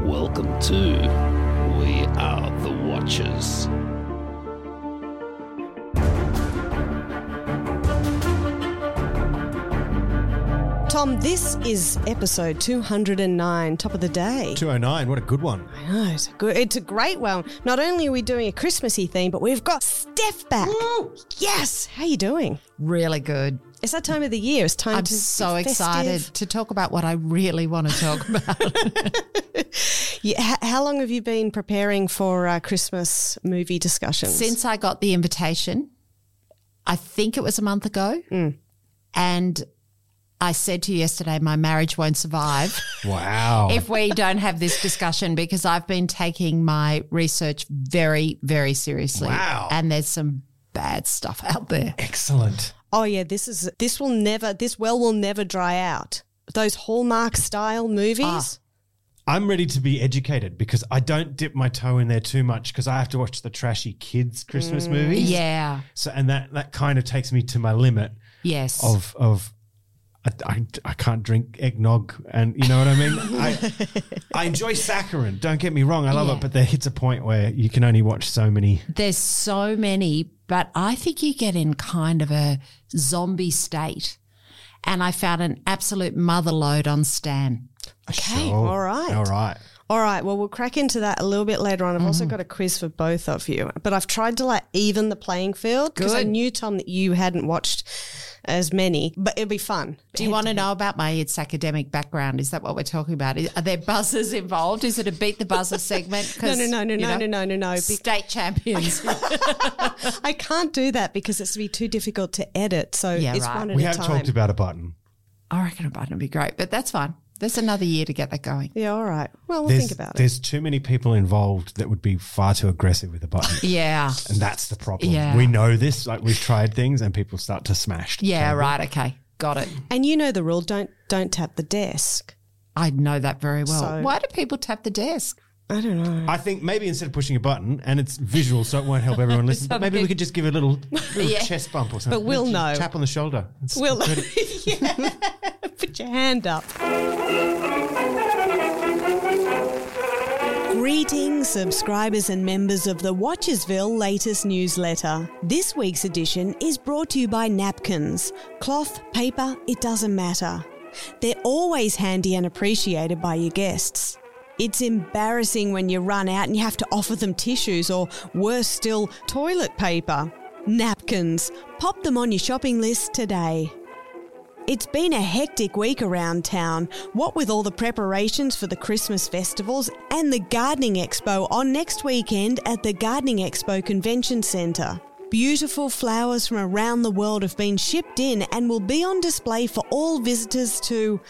Welcome to We Are the Watchers. Tom, this is episode 209, top of the day. 209, what a good one. I know, it's a great one. Not only are we doing a Christmassy theme, but we've got Steph back. Woo! Yes, how you doing? Really good. It's that time of the year. It's time I'm to so be excited festive. to talk about what I really want to talk about. Yeah, how long have you been preparing for Christmas movie discussions? Since I got the invitation, I think it was a month ago, and I said to you yesterday, my marriage won't survive Wow. if we don't have this discussion, because I've been taking my research very, very seriously. Wow. And there's some bad stuff out there. Excellent. Oh yeah, this well will never dry out. Those Hallmark style movies. I'm ready to be educated because I don't dip my toe in there too much because I have to watch the trashy kids Christmas movies. Yeah. So and that kind of takes me to my limit Yes. of I can't drink eggnog, and you know what I mean? I enjoy saccharin, don't get me wrong, I love Yeah. it, but there hits a point where you can only watch so many. There's so many, but I think you get in kind of a zombie state. And I found an absolute mother load on Stan. Okay, Sure. all right. All right. All right, well, we'll crack into that a little bit later on. I've also got a quiz for both of you, but I've tried to even the playing field because I Good. knew, Tom, that you hadn't watched as many, but it'll be fun. Do you want to know about my academic background? Is that what we're talking about? Are there buzzers involved? Is it a beat the buzzer segment? No, 'Cause, no. State champions. I can't do that because it's be too difficult to edit. So Yeah, it's right. one at We a have time. talked about a button. I reckon a button would be great, but that's fine. There's another year to get that going. Yeah, all right. Well, we'll think about it. There's too many people involved that would be far too aggressive with a button. Yeah. And that's the problem. Yeah. We know this, like we've tried things and people start to smash. the Yeah, table. right. Okay. Got it. And you know the rule, don't tap the desk. I know that very well. So- Why do people tap the desk? I don't know. I think maybe instead of pushing a button, and it's visual so it won't help everyone listen, but maybe we could just give a little Yeah. chest bump or something. But we'll Just know. Tap on the shoulder. It's We'll good. yeah. Put your hand up. Greetings, subscribers and members of the Watchersville latest newsletter. This week's edition is brought to you by napkins. Cloth, paper, it doesn't matter. They're always handy and appreciated by your guests. It's embarrassing when you run out and you have to offer them tissues or, worse still, toilet paper. Napkins. Pop them on your shopping list today. It's been a hectic week around town, what with all the preparations for the Christmas festivals and the Gardening Expo on next weekend at the Gardening Expo Convention Centre. Beautiful flowers from around the world have been shipped in and will be on display for all visitors to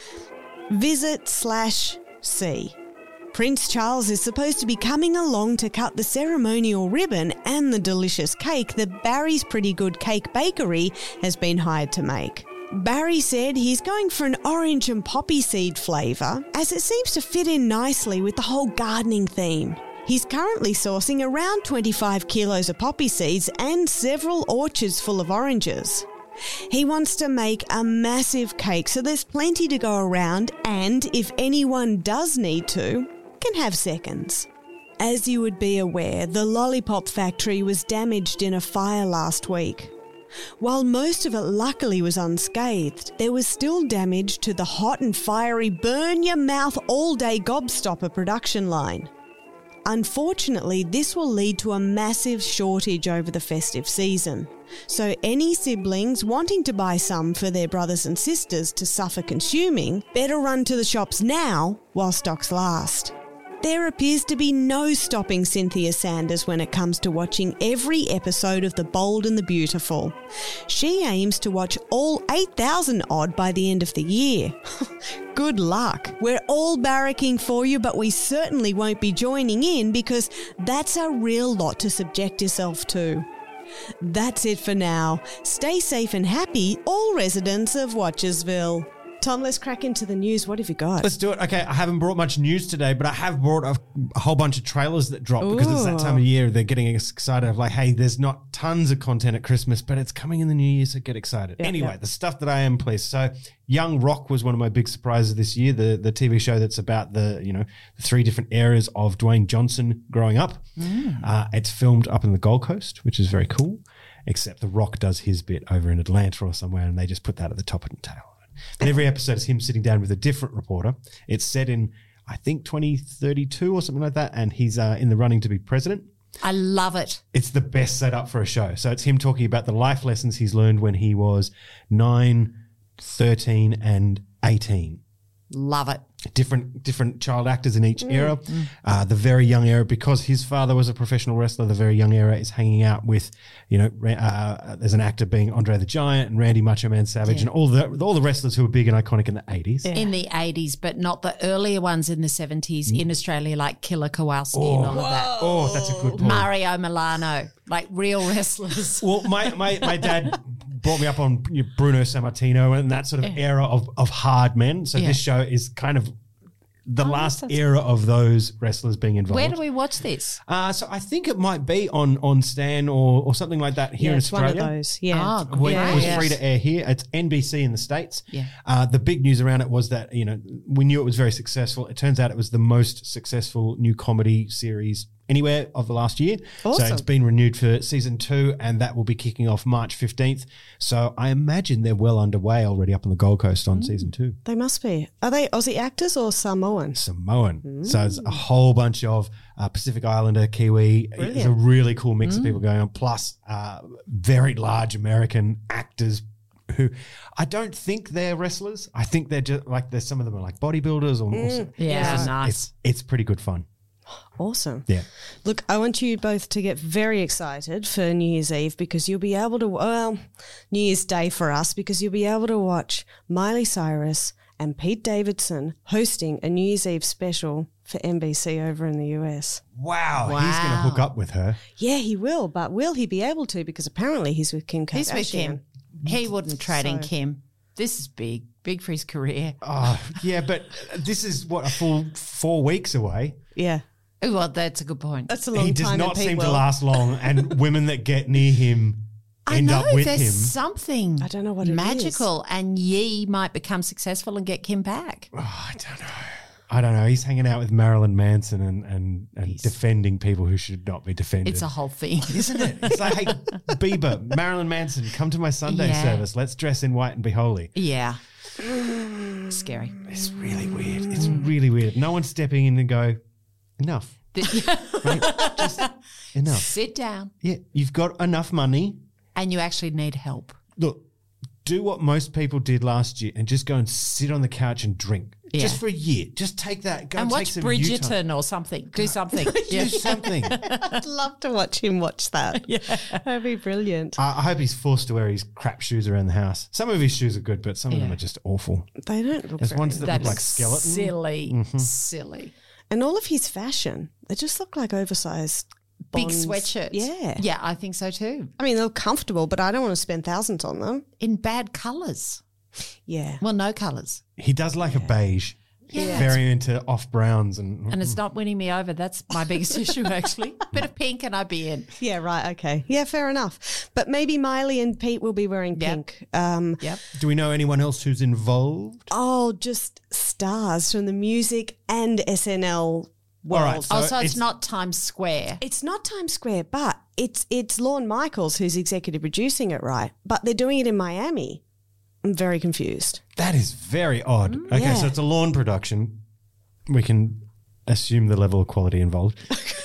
visit/see. Prince Charles is supposed to be coming along to cut the ceremonial ribbon and the delicious cake that Barry's Pretty Good Cake Bakery has been hired to make. Barry said he's going for an orange and poppy seed flavour, as it seems to fit in nicely with the whole gardening theme. He's currently sourcing around 25 kilos of poppy seeds and several orchards full of oranges. He wants to make a massive cake, so there's plenty to go around, and if anyone does need to, can have seconds. As you would be aware, the Lollipop factory was damaged in a fire last week. While most of it luckily was unscathed, there was still damage to the hot and fiery burn your mouth all day gobstopper production line. Unfortunately, this will lead to a massive shortage over the festive season. So any siblings wanting to buy some for their brothers and sisters to suffer consuming better run to the shops now while stocks last. There appears to be no stopping Cynthia Sanders when it comes to watching every episode of The Bold and the Beautiful. She aims to watch all 8,000 odd by the end of the year. Good luck. We're all barracking for you, but we certainly won't be joining in because that's a real lot to subject yourself to. That's it for now. Stay safe and happy, all residents of Watchersville. Tom, let's crack into the news. What have you got? Let's do it. Okay, I haven't brought much news today, but I have brought a whole bunch of trailers that drop because it's that time of year. They're getting us excited of like, hey, there's not tons of content at Christmas, but it's coming in the new year, so get excited. Anyway, the stuff that I am pleased. So Young Rock was one of my big surprises this year, the TV show that's about the 3 different eras of Dwayne Johnson growing up. It's filmed up in the Gold Coast, which is very cool, except The Rock does his bit over in Atlanta or somewhere, and they just put that at the top of the tail. And every episode is him sitting down with a different reporter. It's set in, I think, 2032 or something like that, and he's in the running to be president. I love it. It's the best setup for a show. So it's him talking about the life lessons he's learned when he was 9, 13, and 18. Love it. Different child actors in each era. The very young era, because his father was a professional wrestler, the very young era is hanging out with, there's an actor being Andre the Giant and Randy Macho Man Savage and all the wrestlers who were big and iconic in the 80s. Yeah. In the 80s, but not the earlier ones in the 70s in Australia, like Killer Kowalski and all of that. Oh, that's a good point. Mario Milano, like real wrestlers. Well, my dad brought me up on Bruno Sammartino and that sort of era of hard men. So this show is kind of the last era of those wrestlers being involved. Where do we watch this? So I think it might be on Stan or something like that here in Australia. One of those. Yeah. Oh, It was free to air here. It's NBC in the States. Yeah. The big news around it was that, we knew it was very successful. It turns out it was the most successful new comedy series anywhere of the last year. Awesome. So it's been renewed for season 2 and that will be kicking off March 15th. So I imagine they're well underway already up on the Gold Coast on season 2. They must be. Are they Aussie actors or Samoan? Samoan. So it's a whole bunch of Pacific Islander, Kiwi. Brilliant. It's a really cool mix of people going on, plus very large American actors who I don't think they're wrestlers. I think they're just like, there's some of them are like bodybuilders or Yeah, nice. It's pretty good fun. Awesome. Yeah. Look, I want you both to get very excited for New Year's Eve because you'll be able to, New Year's Day for us, because you'll be able to watch Miley Cyrus and Pete Davidson hosting a New Year's Eve special for NBC over in the US. Wow. He's going to hook up with her. Yeah, he will, but will he be able to? Because apparently he's with Kim Kardashian. He's with Kim. He wouldn't trade in Kim. This is big for his career. Oh, yeah, but this is what, a full 4 weeks away. Yeah. Oh, well, that's a good point. That's a long He time. does not Pete seem will. to last long, and women that get near him end up with there's him. something I don't know what it magical, and Yee might become successful and get Kim back. Oh, I don't know. He's hanging out with Marilyn Manson and defending people who should not be defended. It's a whole thing. Isn't it? It's like, hey, Bieber, Marilyn Manson, come to my Sunday service. Let's dress in white and be holy. Yeah. Scary. It's really weird. It's really weird. No one's stepping in and go, enough. Right? Just enough. Sit down. Yeah, you've got enough money. And you actually need help. Look, do what most people did last year and just go and sit on the couch and drink. Yeah. Just for a year. Just take that. Go And take watch some Bridgerton or something. Do something. Do something. I'd love to watch him watch that. Yeah. That'd be brilliant. I hope he's forced to wear his crap shoes around the house. Some of his shoes are good, but some of them are just awful. They don't look There's very ones that That look like is skeleton. silly. Silly. And all of his fashion, they just look like oversized Big bonds. sweatshirts. Yeah. Yeah, I think so too. I mean, they're comfortable, but I don't want to spend thousands on them. In bad colours. Yeah. Well, no colours. He does like a beige. Yeah. Very into off browns and And it's not winning me over. That's my biggest issue, actually. Bit of pink and I'd be in. Yeah, right. Okay. Yeah, fair enough. But maybe Miley and Pete will be wearing pink. Yep. Do we know anyone else who's involved? Oh, just stars from the music and SNL world. All right, So it's not Times Square. It's not Times Square, but it's Lorne Michaels who's executive producing it, right? But they're doing it in Miami. I'm very confused. That is very odd. Okay, Yeah. so it's a lawn production. We can assume the level of quality involved.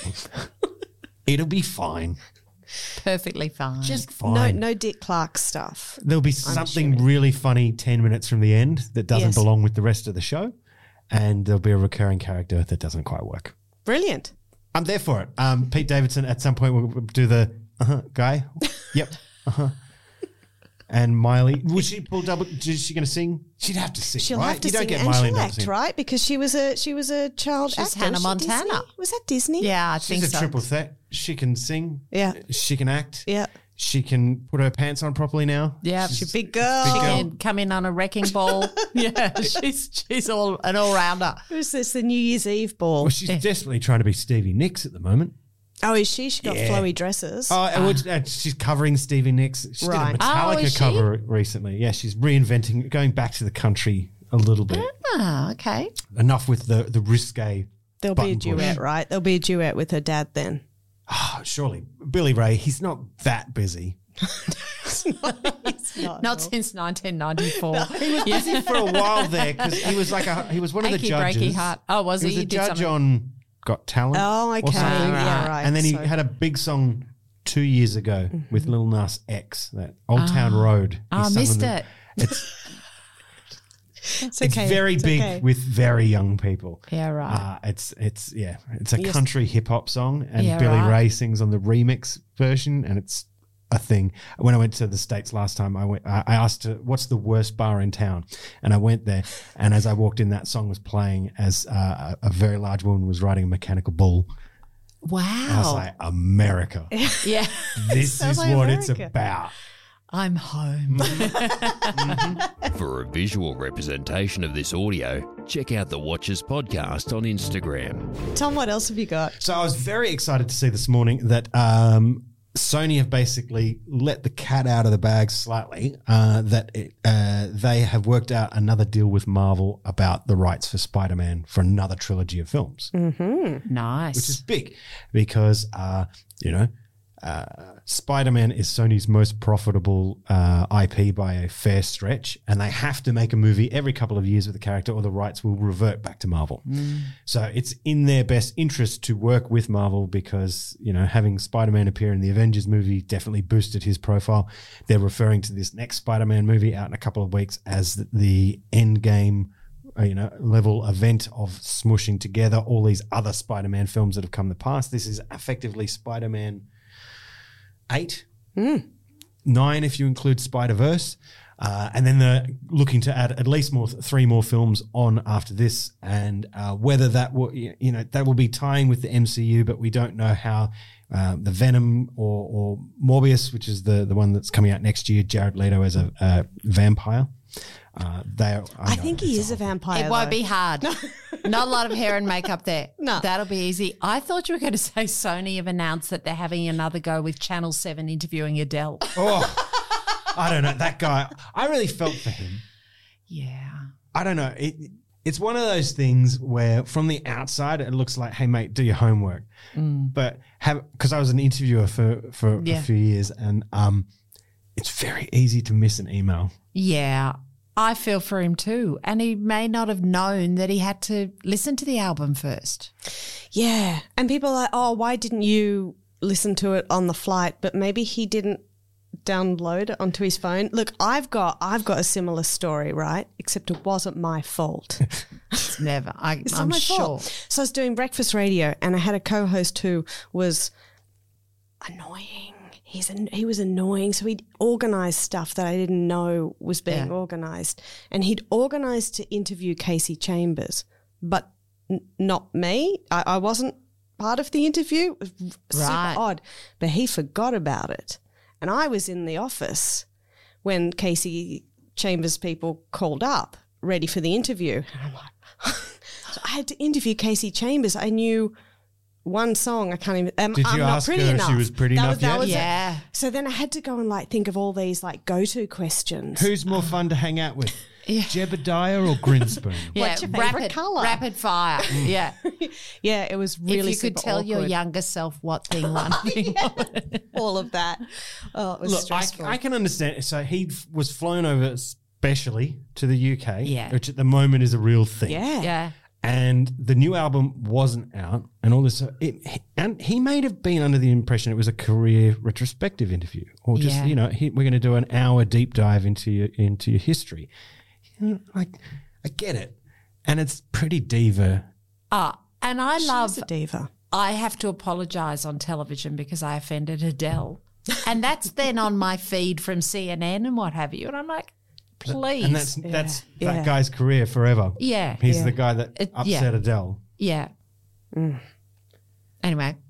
It'll be fine. Perfectly fine. Just fine. No Dick Clark stuff. There'll be something really funny 10 minutes from the end that doesn't Yes. belong with the rest of the show. And there'll be a recurring character that doesn't quite work. Brilliant. I'm there for it. Pete Davidson at some point will do the guy. Yep. And Miley, will she pull double? Is she going to sing? She'd have to sing, She'll right? have to you don't sing get and Miley she'll not to act, sing. right? Because she was a child She's actor. Hannah Was she Montana. Disney? Was that Disney? Yeah, I She's think a so. triple threat. She can sing. Yeah. She can act. Yeah. She can put her pants on properly now. Yeah, She's a big girl. She can come in on a wrecking ball. Yeah, she's all an all-rounder. Who's this, the New Year's Eve ball? Well, she's desperately trying to be Stevie Nicks at the moment. Oh, is she? She got Yeah. flowy dresses. She's covering Stevie Nicks. She Right. did a Oh, Metallica is she? cover recently. Yeah, she's reinventing, going back to the country a little bit. Ah, okay. Enough with the risque. There'll be a button push. duet, right? There'll be a duet with her dad then. Oh, surely. Billy Ray, he's not that busy. Not since 1994. He was busy for a while there because he was he was one of the Achy, judges. breaky heart. Oh, was he? He was a He did judge something. on Got Talent. Oh, or okay. something. Yeah, right. And then he So- had a big song 2 years ago with Lil Nas X, that Old Town Road. Oh, I He sung missed on the- it. It's It's okay. very It's big okay. with very young people. Yeah, right. It's a Yes. country hip hop song, and Yeah, Billy right. Ray sings on the remix version, and it's a thing. When I went to the States last time, I asked her, what's the worst bar in town? And I went there, and as I walked in, that song was playing as a very large woman was riding a mechanical bull. Wow. I was like, America. Yeah. This Sounds is like what it's America. about. I'm home. For a visual representation of this audio, check out the Watchers podcast on Instagram. Tom, what else have you got? So I was very excited to see this morning that Sony have basically let the cat out of the bag slightly, they have worked out another deal with Marvel about the rights for Spider-Man for another trilogy of films, Nice. which is big because, Spider-Man is Sony's most profitable IP by a fair stretch, and they have to make a movie every couple of years with the character or the rights will revert back to Marvel. So it's in their best interest to work with Marvel because, having Spider-Man appear in the Avengers movie definitely boosted his profile. They're referring to this next Spider-Man movie out in a couple of weeks as the Endgame level event of smushing together all these other Spider-Man films that have come in the past. This is effectively Spider-Man 8, 9 if you include Spider-Verse. And then they're looking to add at least 3 more films on after this. And whether that will, that will be tying with the MCU, but we don't know how the Venom or Morbius, which is the one that's coming out next year, Jared Leto as a vampire. I think he is a vampire. It won't though. be hard. Not a lot of hair and makeup there. No. That'll be easy. I thought you were going to say Sony have announced that they're having another go with Channel 7 interviewing Adele. Oh, I don't know. That guy, I really felt for him. Yeah. I don't know. It's one of those things where from the outside it looks like, hey mate, do your homework. But because I was an interviewer for a few years, and it's very easy to miss an email. Yeah. I feel for him too. And he may not have known that he had to listen to the album first. Yeah. And people are like, oh, why didn't you listen to it on the flight? But maybe he didn't download it onto his phone. Look, I've got a similar story, right? Except it wasn't my fault. It's never. It's not I'm my sure. fault. So I was doing breakfast radio and I had a co-host who was annoying. He was annoying. So he'd organised stuff that I didn't know was being organised. And he'd organised to interview Casey Chambers, but not me. I wasn't part of the interview. It was super odd. But he forgot about it. And I was in the office when Casey Chambers people called up ready for the interview. And I'm like, so I had to interview Casey Chambers. I knew one song. I can't even. Did you ask her if she was pretty enough yet? was it. Yeah. So then I had to go and think of all these go-to questions. Who's more fun to hang out with, Jebediah or Grinspoon? Yeah. What's your favourite colour? Rapid fire. Yeah. Yeah, it was really. If you could super tell your awkward. younger self what thing one thing was. all of that. Oh, it was Look, stressful. I can understand. So he was flown over specially to the UK, Yeah. which at the moment is a real thing. yeah. Yeah. And the new album wasn't out, and all this. And he may have been under the impression it was a career retrospective interview, or just Yeah. we're going to do an hour deep dive into your history. I get it, and it's pretty diva. And I love. She's a diva. I have to apologise on television because I offended Adele. And that's then on my feed from CNN and what have you. And I'm like, please. And that's Yeah. that guy's career forever. Yeah. He's the guy that upset yeah. Adele. Yeah. Anyway,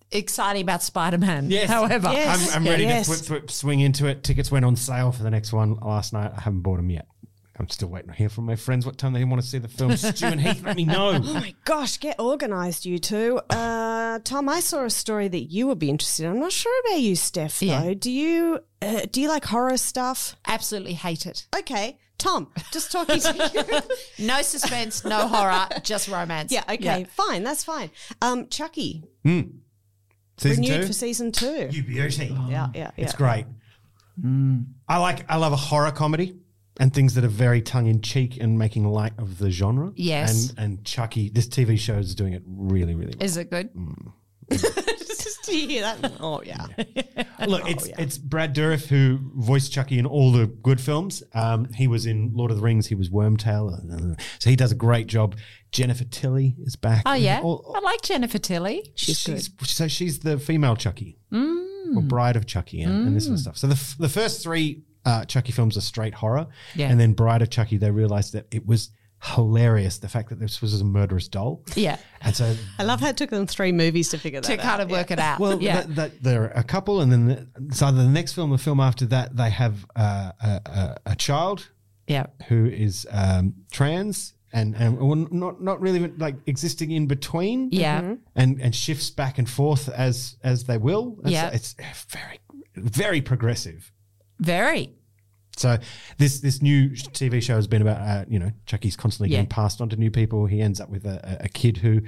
exciting about Spider-Man. Yes. However, Yes. I'm ready Yes. to swing into it. Tickets went on sale for the next one last night. I haven't bought them yet. I'm still waiting to hear from my friends what time they want to see the film. Stu and Heath, let me know. Oh my gosh, get organised, you two. Tom, I saw a story that you would be interested in. I'm not sure about you, Steph, though. Yeah. Do you like horror stuff? absolutely hate it. Okay, Tom, just talking to you. No suspense, no horror, just romance. Yeah, okay, fine, that's fine. Season Chucky, 2? renewed for season 2. You beauty. Yeah. It's great. I love a horror comedy and things that are very tongue-in-cheek and making light of the genre. Yes. And Chucky, this TV show is doing it really, really well. Is it good? Do you hear that? Oh, yeah. Look, it's Brad Dourif who voiced Chucky in all the good films. He was in Lord of the Rings. He was Wormtail. So he does a great job. Jennifer Tilly is back. Oh, yeah. I like Jennifer Tilly. She's good. So she's the female Chucky, or bride of Chucky, and this sort of stuff. So the first 3 Chucky films are straight horror, and then Bride of Chucky, they realized that it was hilarious, the fact that this was a murderous doll. Yeah. And so I love how it took them 3 movies to figure that To out. kind of work it out. well, yeah. there are a couple, and then it's either the next film or film after that, they have a child yeah. who is trans and not really like existing in between. Yeah. And shifts back and forth as they will. And Yeah. so it's very, very progressive. Very. So this new TV show has been about, Chucky's constantly getting passed on to new people. He ends up with a kid who,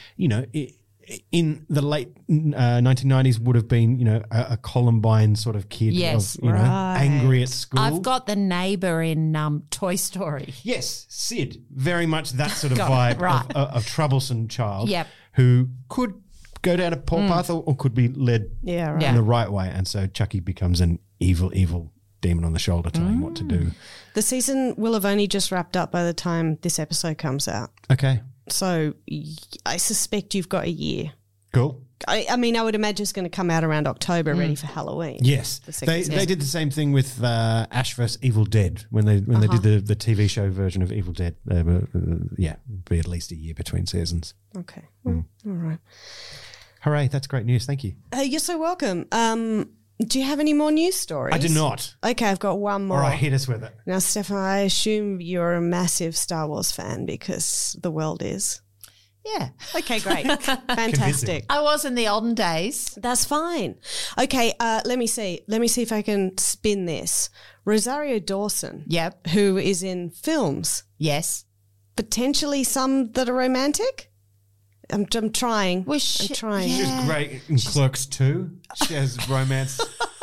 in the late 1990s would have been, a Columbine sort of kid. Yes. Of, angry at school. I've got the neighbour in Toy Story. Yes, Sid. Very much that sort of Got it, vibe right. of troublesome child Yep. who could go down a poor path or could be led Yeah, right. Yeah. in the right way. And so Chucky becomes an evil demon on the shoulder telling him what to do. The season will have only just wrapped up by the time this episode comes out. Okay, So I suspect you've got a year. cool. I mean, I would imagine it's going to come out around October, ready for Halloween. Yes, The second they season. did the same thing with Ash vs Evil Dead when they did the TV show version of Evil Dead. Be at least a year between seasons. Okay. Well, all right. Hooray! That's great news. Thank you. You're so welcome. Do you have any more news stories? I do not. Okay, I've got one more. All right, hit us with it. Now, Stefan, I assume you're a massive Star Wars fan because the world is. Yeah. Okay, great. Fantastic. I was in the olden days. That's fine. Okay, let me see. Let me see if I can spin this. Rosario Dawson, Yep. who is in films, Yes. potentially some that are romantic. I'm trying. Well, I'm trying. She was great in Clerks 2. She has romance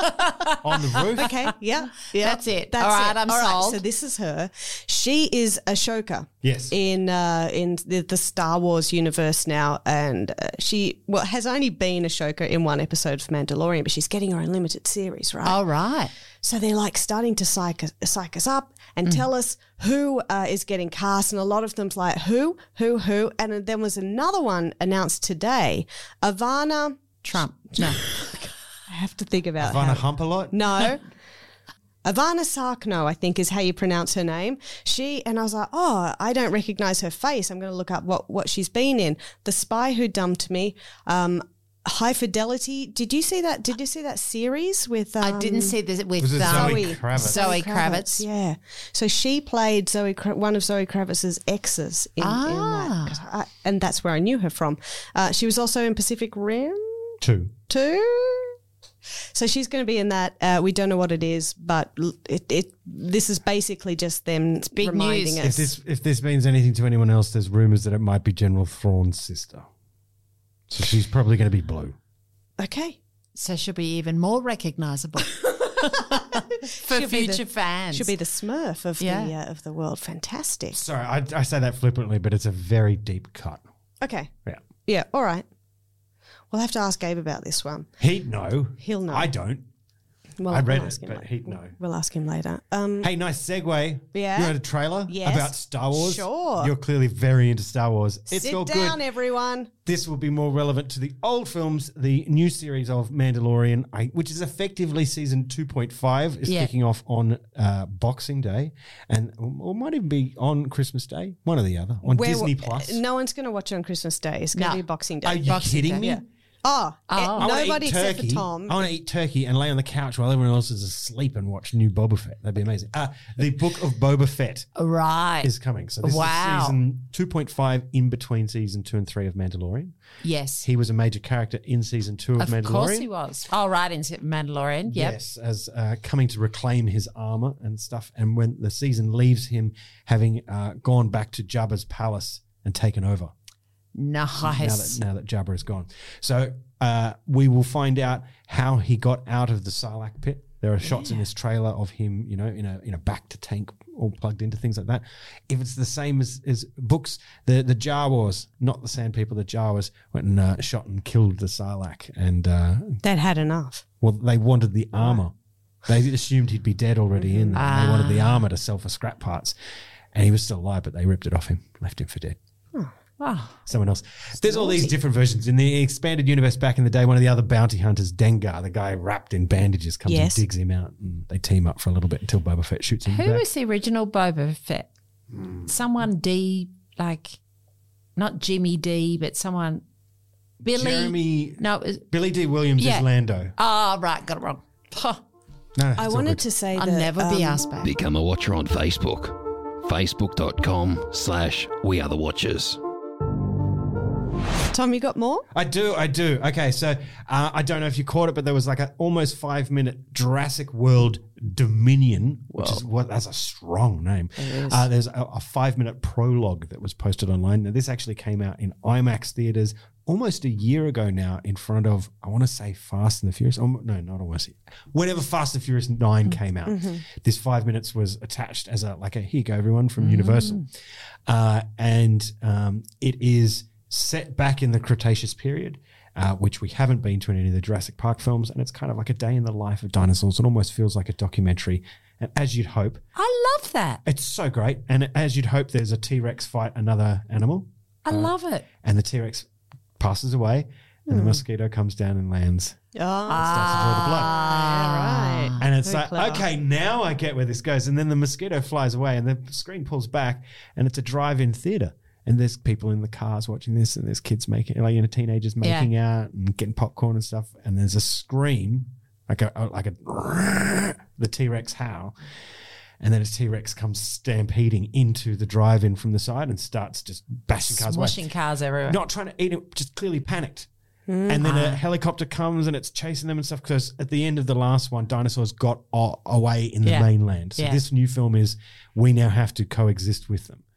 on the roof. Okay, yeah. That's it. All right, I'm sold. So this is her. She is Ashoka. Yes. In the Star Wars universe now, and she has only been Ashoka in one episode of Mandalorian, but she's getting her own limited series, right? All right. So they're like starting to psych us up and tell us who is getting cast, and a lot of them's like who, and then there was another one announced today, Ivana. Trump. No. I have to think about Ivana how. hump a lot? No. Ivana Sarkno, I think is how you pronounce her name. And I was like, oh, I don't recognize her face. I'm going to look up what she's been in. The Spy Who Dumped Me, High Fidelity. Did you see that? Did you see that series with? I didn't see this with Was it Zoe Kravitz? Zoe Kravitz. Yeah. So she played one of Zoe Kravitz's exes in that. And that's where I knew her from. She was also in Pacific Rim 2. 2. So she's going to be in that. We don't know what it is, but this is basically just them big reminding news. us. If this means anything to anyone else, there's rumours that it might be General Thrawn's sister. So she's probably going to be blue. Okay. So she'll be even more recognisable for She'll be future fans. She'll be the Smurf of the world. Fantastic. Sorry, I say that flippantly, but it's a very deep cut. Okay. Yeah. Yeah. All right. We'll have to ask Gabe about this one. He'd know. He'll know. I don't. Well, I read we'll it, ask him but later. he'd know. We'll ask him later. Hey, nice segue. Yeah? You heard a trailer Yes. about Star Wars? Sure. You're clearly very into Star Wars. It's Sit all down, good. everyone. This will be more relevant to the old films. The new series of Mandalorian, which is effectively season 2.5, is kicking off on Boxing Day, or might even be on Christmas Day, one or the other, on Disney Plus. No one's going to watch it on Christmas Day. It's going to No. be Boxing Day. Are you kidding me? Yeah. Nobody eat except turkey. for Tom. I want to eat turkey and lay on the couch while everyone else is asleep and watch new Boba Fett. That'd be amazing. The Book of Boba Fett Right. is coming. So this is season 2.5 in between season 2 and 3 of Mandalorian. Yes. He was a major character in season 2 of Mandalorian. Of course he was. Oh, right, in Mandalorian. Yep. Yes, as coming to reclaim his armor and stuff. And when the season leaves him having gone back to Jabba's palace and taken over. Nice. Now that Jabba is gone. So we will find out how he got out of the Sarlacc pit. There are shots in this trailer of him, in a Bacta tank all plugged into things like that. If it's the same as books, the Jawas, not the Sand People, the Jawas went and shot and killed the Sarlacc. And They'd had enough. well, they wanted the armor. They assumed he'd be dead already in there. They wanted the armor to sell for scrap parts. And he was still alive, but they ripped it off him, left him for dead. Wow. Someone else. There's all these different versions. In the expanded universe back in the day, one of the other bounty hunters, Dengar, the guy wrapped in bandages, comes and digs him out. And they team up for a little bit until Boba Fett shoots him Who back. was the original Boba Fett? Someone D, not Jimmy D, but someone Billy. Billy D. Williams is Lando. Oh, right, got it wrong. Huh. No, I wanted to say I'll that never be asked back. Become a watcher on Facebook. Facebook.com/WeAreTheWatchers. Tom, you got more? I do. Okay, so I don't know if you caught it, but there was like an almost 5-minute Jurassic World Dominion, which is that's a strong name. There's a 5-minute prologue that was posted online. Now, this actually came out in IMAX theaters almost a year ago now in front of, I want to say Fast and the Furious. No, not almost. Whenever Fast and Furious 9 came out, this 5 minutes was attached as here you go, everyone, from Universal. And it is set back in the Cretaceous period, which we haven't been to in any of the Jurassic Park films, and it's kind of like a day in the life of dinosaurs. It almost feels like a documentary, and as you'd hope, I love that. it's so great. And as you'd hope, there's a T-Rex fight another animal, I love it. and the T-Rex passes away, and the mosquito comes down and lands Oh, and starts to draw the blood. right. And it's Very like, clever. okay, now I get where this goes. And then the mosquito flies away and the screen pulls back and it's a drive-in theater. And there's people in the cars watching this, and there's kids teenagers making out and getting popcorn and stuff. And there's a scream, the T-Rex howl. And then a T-Rex comes stampeding into the drive-in from the side and starts just bashing cars away. Smashing cars everywhere. Not trying to eat it, just clearly panicked. And then a helicopter comes and it's chasing them and stuff, because at the end of the last one, dinosaurs got away in the mainland. So this new film is, we now have to coexist with them.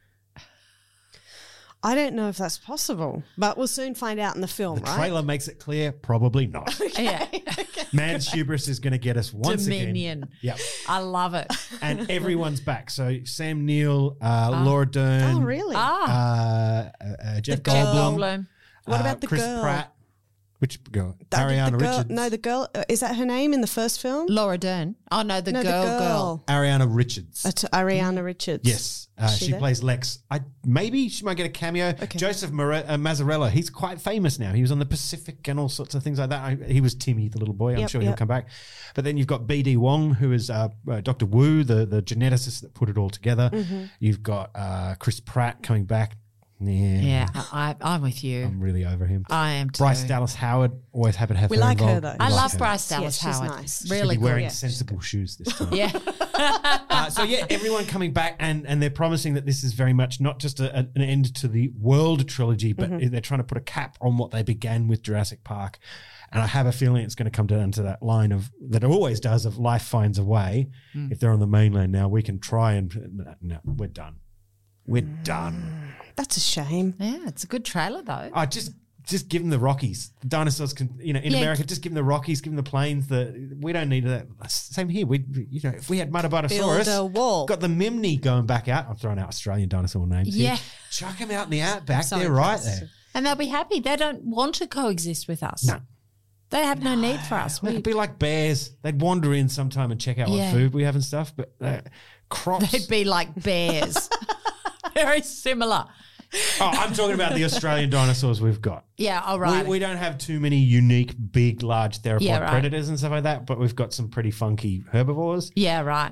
I don't know if that's possible, but we'll soon find out in the film, The right? trailer makes it clear, probably not. Yeah. Man's hubris is going to get us once Dominion. again. Yep. I love it. And everyone's back. So Sam Neill, Laura Dern, Oh, really? Jeff Jeff Goldblum. Goldblum. What about the Chris girl? Pratt. Which girl? That- Ariana the girl, Richards. No, the girl. Is that her name in the first film? Laura Dern. Oh, no, the no, girl. Ariana Richards. That's Ariana Richards. Yes, she there? plays Lex. Maybe she might get a cameo. Okay. Joseph Mazzarella, he's quite famous now. He was on the Pacific and all sorts of things like that. He was Timmy, the little boy. I'm sure he'll come back. But then you've got BD Wong, who is Dr. Wu, the geneticist that put it all together. You've got Chris Pratt coming back. Yeah, I'm with you. I'm really over him. I am too. Bryce Dallas Howard, always happy to have We her like her, involved. though. I We love her. Bryce Dallas she's Howard. nice. She'll Really be wearing Yeah. sensible shoes this time. Yeah. So everyone coming back, and they're promising that this is very much not just an end to the world trilogy, but they're trying to put a cap on what they began with Jurassic Park. And I have a feeling it's going to come down to that line of that it always does of life finds a way. If they're on the mainland now, we can try and no, we're done. We're done. That's a shame. Yeah, it's a good trailer, though. Just give them the Rockies. The dinosaurs can, in America, just give them the Rockies, give them the plains. We don't need that. Same here. If we had Mudabatosaurus, Build a wall. got the Mimney going back out. I'm throwing out Australian dinosaur names. Yeah. Here. Chuck them out in the outback. So They're right impressed. there. And they'll be happy. They don't want to coexist with us. No. They have no need for us. They'd be like bears. They'd wander in sometime and check out Yeah. what food we have and stuff. But crops. They'd be like bears. Very similar. I'm talking about the Australian dinosaurs we've got. Yeah, all right. We don't have too many unique, big, large theropod Yeah, right. predators and stuff like that, but we've got some pretty funky herbivores. Yeah, right.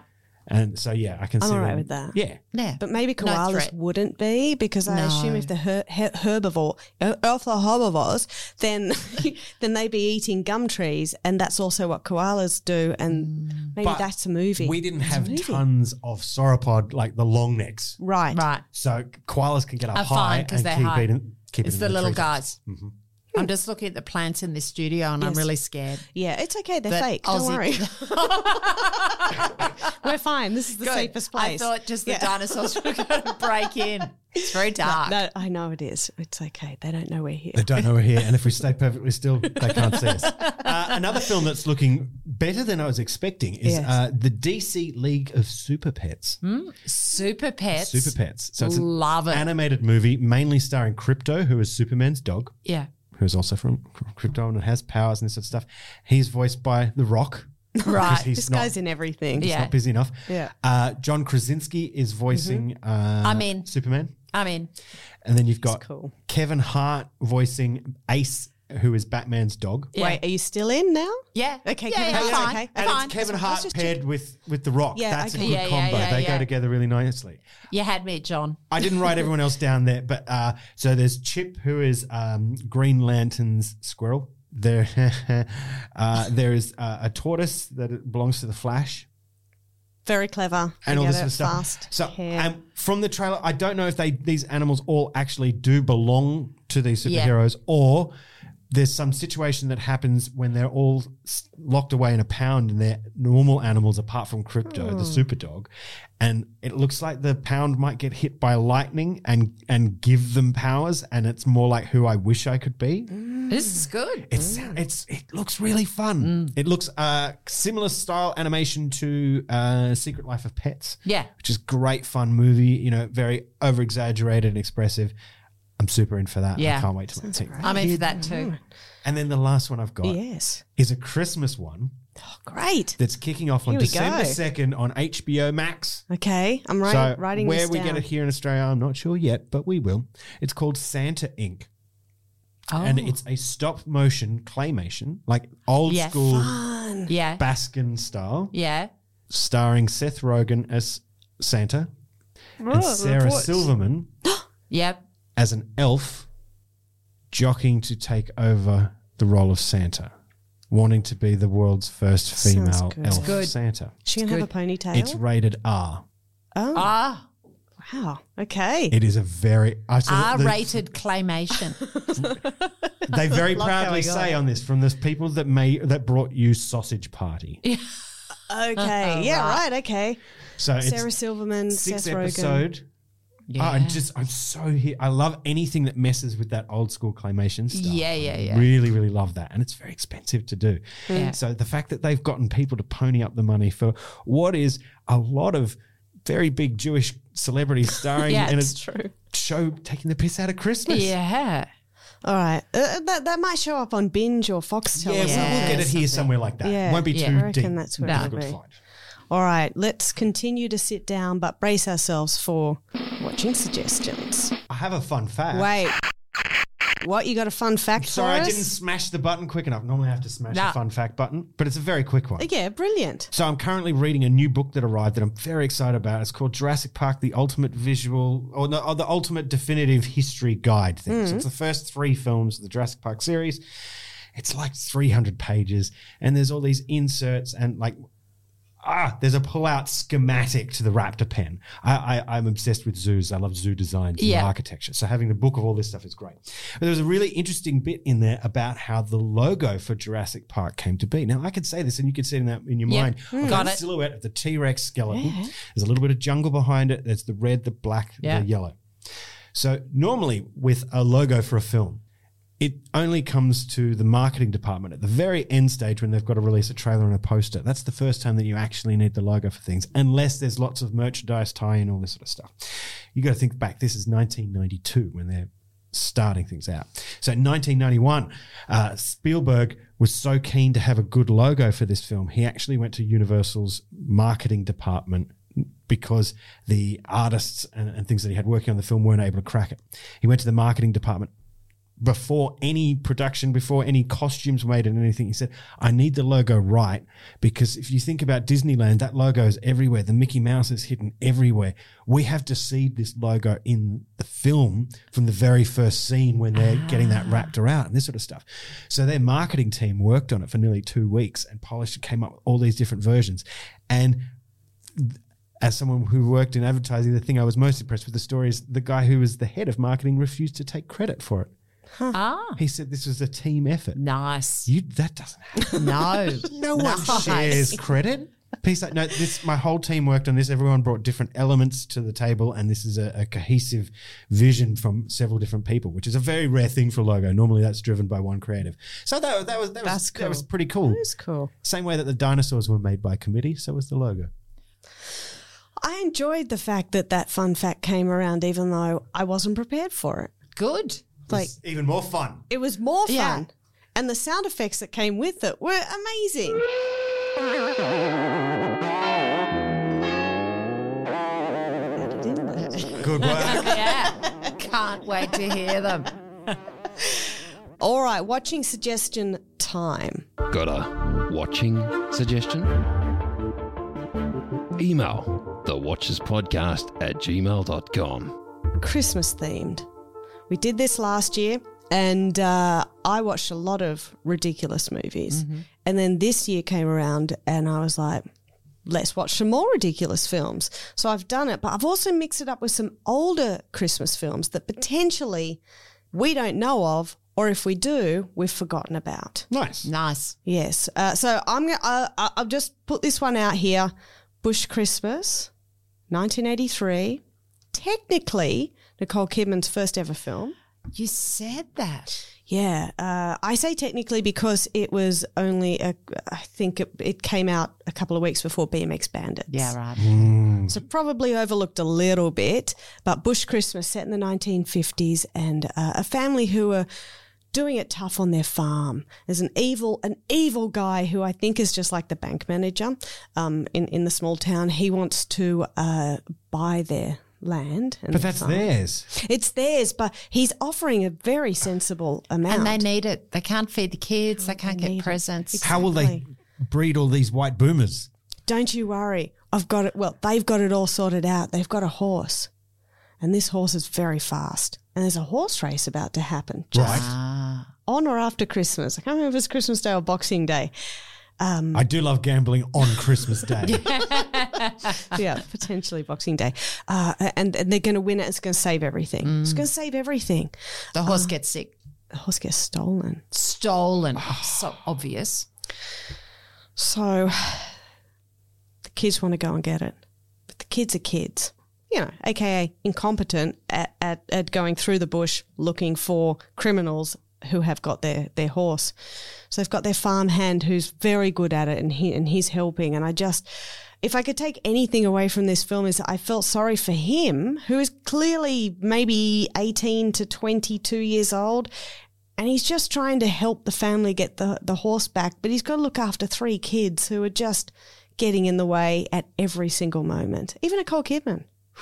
And so, yeah, I can see I'm all right them- with that. Yeah. Yeah. But maybe No koalas threat. wouldn't be, because I No. assume if they're herbivores, then then they'd be eating gum trees, and that's also what koalas do. And maybe But that's a movie. We didn't It's a have movie. tons of sauropod, like the long necks. Right. Right. So koalas can get up Are high fine 'cause and they're keep high. eating. Keep It's it the in little treetops. guys. I'm just looking at the plants in this studio and I'm Yes. really scared. Yeah, it's okay. They're But fake. Don't Aussie- worry. We're fine. This is the Good. safest place. I thought just the Yeah. dinosaurs were going to break in. It's very dark. No, I know it is. It's okay. They don't know we're here. They don't know we're here, and if we stay perfectly still, they can't see us. Another film that's looking better than I was expecting is Yes. the DC League of Super Pets. Super Pets. Super Pets. So it's Love an it. animated movie, mainly starring Crypto, who is Superman's dog, Yeah. who's also from Crypto and has powers and this sort of stuff. He's voiced by The Rock. Right. He's This not, guy's in everything. he's Yeah. not busy enough. Yeah. John Krasinski is voicing I'm in. Superman. I mean, And then you've got cool. Kevin Hart voicing Ace, who is Batman's dog. yeah. Wait, are you still in now? Yeah. Okay, Yeah, Kevin yeah, Hart's fine. okay. And Fine. it's Kevin I was Hart just paired with The Rock. Yeah, That's okay. a good Yeah, combo. yeah, They yeah. go together really nicely. You had me, John. I didn't write everyone else down there, but so there's Chip, who is Green Lantern's squirrel. There is a tortoise that belongs to the Flash. Very clever. And I all get this it. sort of stuff. Fast So hair. from the trailer, I don't know if these animals all actually do belong to these Yeah. superheroes, or there's some situation that happens when they're all locked away in a pound and they're normal animals apart from Crypto, the super dog. And it looks like the pound might get hit by lightning and give them powers. And it's more like who I wish I could be. This is good. It looks really fun. It looks similar style animation to Secret Life of Pets. Yeah. Which is great fun movie, very over exaggerated and expressive. I'm super in for that. Yeah. I can't wait to see it. I'm in for that too. And then the last one I've got Yes. is a Christmas one Great. that's kicking off on Here we December go. 2nd on HBO Max. Okay. I'm So writing where this we down. get it here in Australia, I'm not sure yet, but we will. It's called Santa Inc. Oh. And it's a stop motion claymation, like old Yeah. school Yeah. Baskin style, Yeah. starring Seth Rogen as Santa and Sarah reports. Silverman Yep. as an elf jockeying to take over the role of Santa, wanting to be the world's first female good. elf Good. Santa. She can have a ponytail. It's rated R. oh, Ah. wow. Okay. It is a very R-rated claymation. They very Like how proudly we got say it. on this from the people that brought you Sausage Party. Okay. Yeah. Right. Okay. So Sarah it's Silverman, 6 Seth Rogen. episode. Yeah. I'm so here. I love anything that messes with that old school claymation stuff. Yeah, yeah, I yeah. Really, really love that. And it's very expensive to do. Yeah. So the fact that they've gotten people to pony up the money for what is a lot of very big Jewish celebrities starring Yeah, in a It's true. show taking the piss out of Christmas. Yeah. All right. That might show up on Binge or Foxtel. Yeah, or we'll something. get it here somewhere like that. Yeah. It won't be Yeah. too I reckon deep. that's where difficult it'll to be. find. All right. Let's continue to sit down, but brace ourselves for watching suggestions. I have a fun fact. Wait. What? You got a fun fact Sorry, for I us? didn't smash the button quick enough. Normally I have to smash Nah. the fun fact button, but it's a very quick one. Yeah, brilliant. So I'm currently reading a new book that arrived that I'm very excited about. It's called Jurassic Park: The Ultimate Visual or the Ultimate Definitive History Guide thing. So it's the first 3 films of the Jurassic Park series. It's like 300 pages, and there's all these inserts and there's a pull-out schematic to the raptor pen. I'm obsessed with zoos. I love zoo designs and Yeah. architecture. So having the book of all this stuff is great. But there was a really interesting bit in there about how the logo for Jurassic Park came to be. Now, I could say this and you could see that in your Yep. mind. I've Got a it. silhouette of the T-Rex skeleton. There's a little bit of jungle behind it. There's the red, the black, Yeah. the yellow. So normally with a logo for a film, it only comes to the marketing department at the very end stage when they've got to release a trailer and a poster. That's the first time that you actually need the logo for things, unless there's lots of merchandise tie-in, all this sort of stuff. You got to think back. This is 1992 when they're starting things out. So in 1991, Spielberg was so keen to have a good logo for this film, he actually went to Universal's marketing department because the artists and things that he had working on the film weren't able to crack it. He went to the marketing department, before any production, before any costumes were made and anything. He said, I need the logo right, because if you think about Disneyland, that logo is everywhere. The Mickey Mouse is hidden everywhere. We have to see this logo in the film from the very first scene when they're getting that wrapped around and this sort of stuff. So their marketing team worked on it for nearly 2 weeks and polished and came up with all these different versions. And as someone who worked in advertising, the thing I was most impressed with the story is the guy who was the head of marketing refused to take credit for it. He said this was a team effort. Nice. That doesn't happen. No. No one shares credit. He's like, no, my whole team worked on this. Everyone brought different elements to the table, and this is a cohesive vision from several different people, which is a very rare thing for a logo. Normally that's driven by one creative. So that was pretty cool. That is cool. Same way that the dinosaurs were made by committee, so was the logo. I enjoyed the fact that fun fact came around, even though I wasn't prepared for it. Good. Like, even more fun. It was more fun. Yeah. And the sound effects that came with it were amazing. Good work. Yeah. Can't wait to hear them. All right, watching suggestion time. Got a watching suggestion? Email thewatcherspodcast@gmail.com. Christmas themed. We did this last year, and I watched a lot of ridiculous movies. Mm-hmm. And then this year came around, and I was like, let's watch some more ridiculous films. So I've done it, but I've also mixed it up with some older Christmas films that potentially we don't know of, or if we do, we've forgotten about. Nice. Yes. So I'll just put this one out here. Bush Christmas, 1983. Technically, Nicole Kidman's first ever film. You said that. Yeah. I say technically because it was only, I think it came out a couple of weeks before BMX Bandits. Yeah, right. So probably overlooked a little bit. But Bush Christmas, set in the 1950s, and a family who are doing it tough on their farm. There's an evil guy who I think is just like the bank manager in the small town. He wants to buy their land. But that's theirs. It's theirs, but he's offering a very sensible amount. And they need it. They can't feed the kids. They can't get presents. Exactly. How will they breed all these white boomers? Don't you worry. I've got it. Well, they've got it all sorted out. They've got a horse, and this horse is very fast. And there's a horse race about to happen. Just on or after Christmas. I can't remember if it's Christmas Day or Boxing Day. I do love gambling on Christmas Day. Yeah, potentially Boxing Day. And they're going to win it. It's going to save everything. It's going to save everything. The horse gets sick. The horse gets stolen. Stolen. So obvious. So the kids want to go and get it. But the kids are kids. You know, aka incompetent at going through the bush looking for criminals who have got their horse. So they've got their farmhand who's very good at it, and he's helping. And if I could take anything away from this film, is I felt sorry for him, who is clearly maybe 18 to 22 years old, and he's just trying to help the family get the horse back, but he's got to look after 3 kids who are just getting in the way at every single moment. Even Nicole Kidman.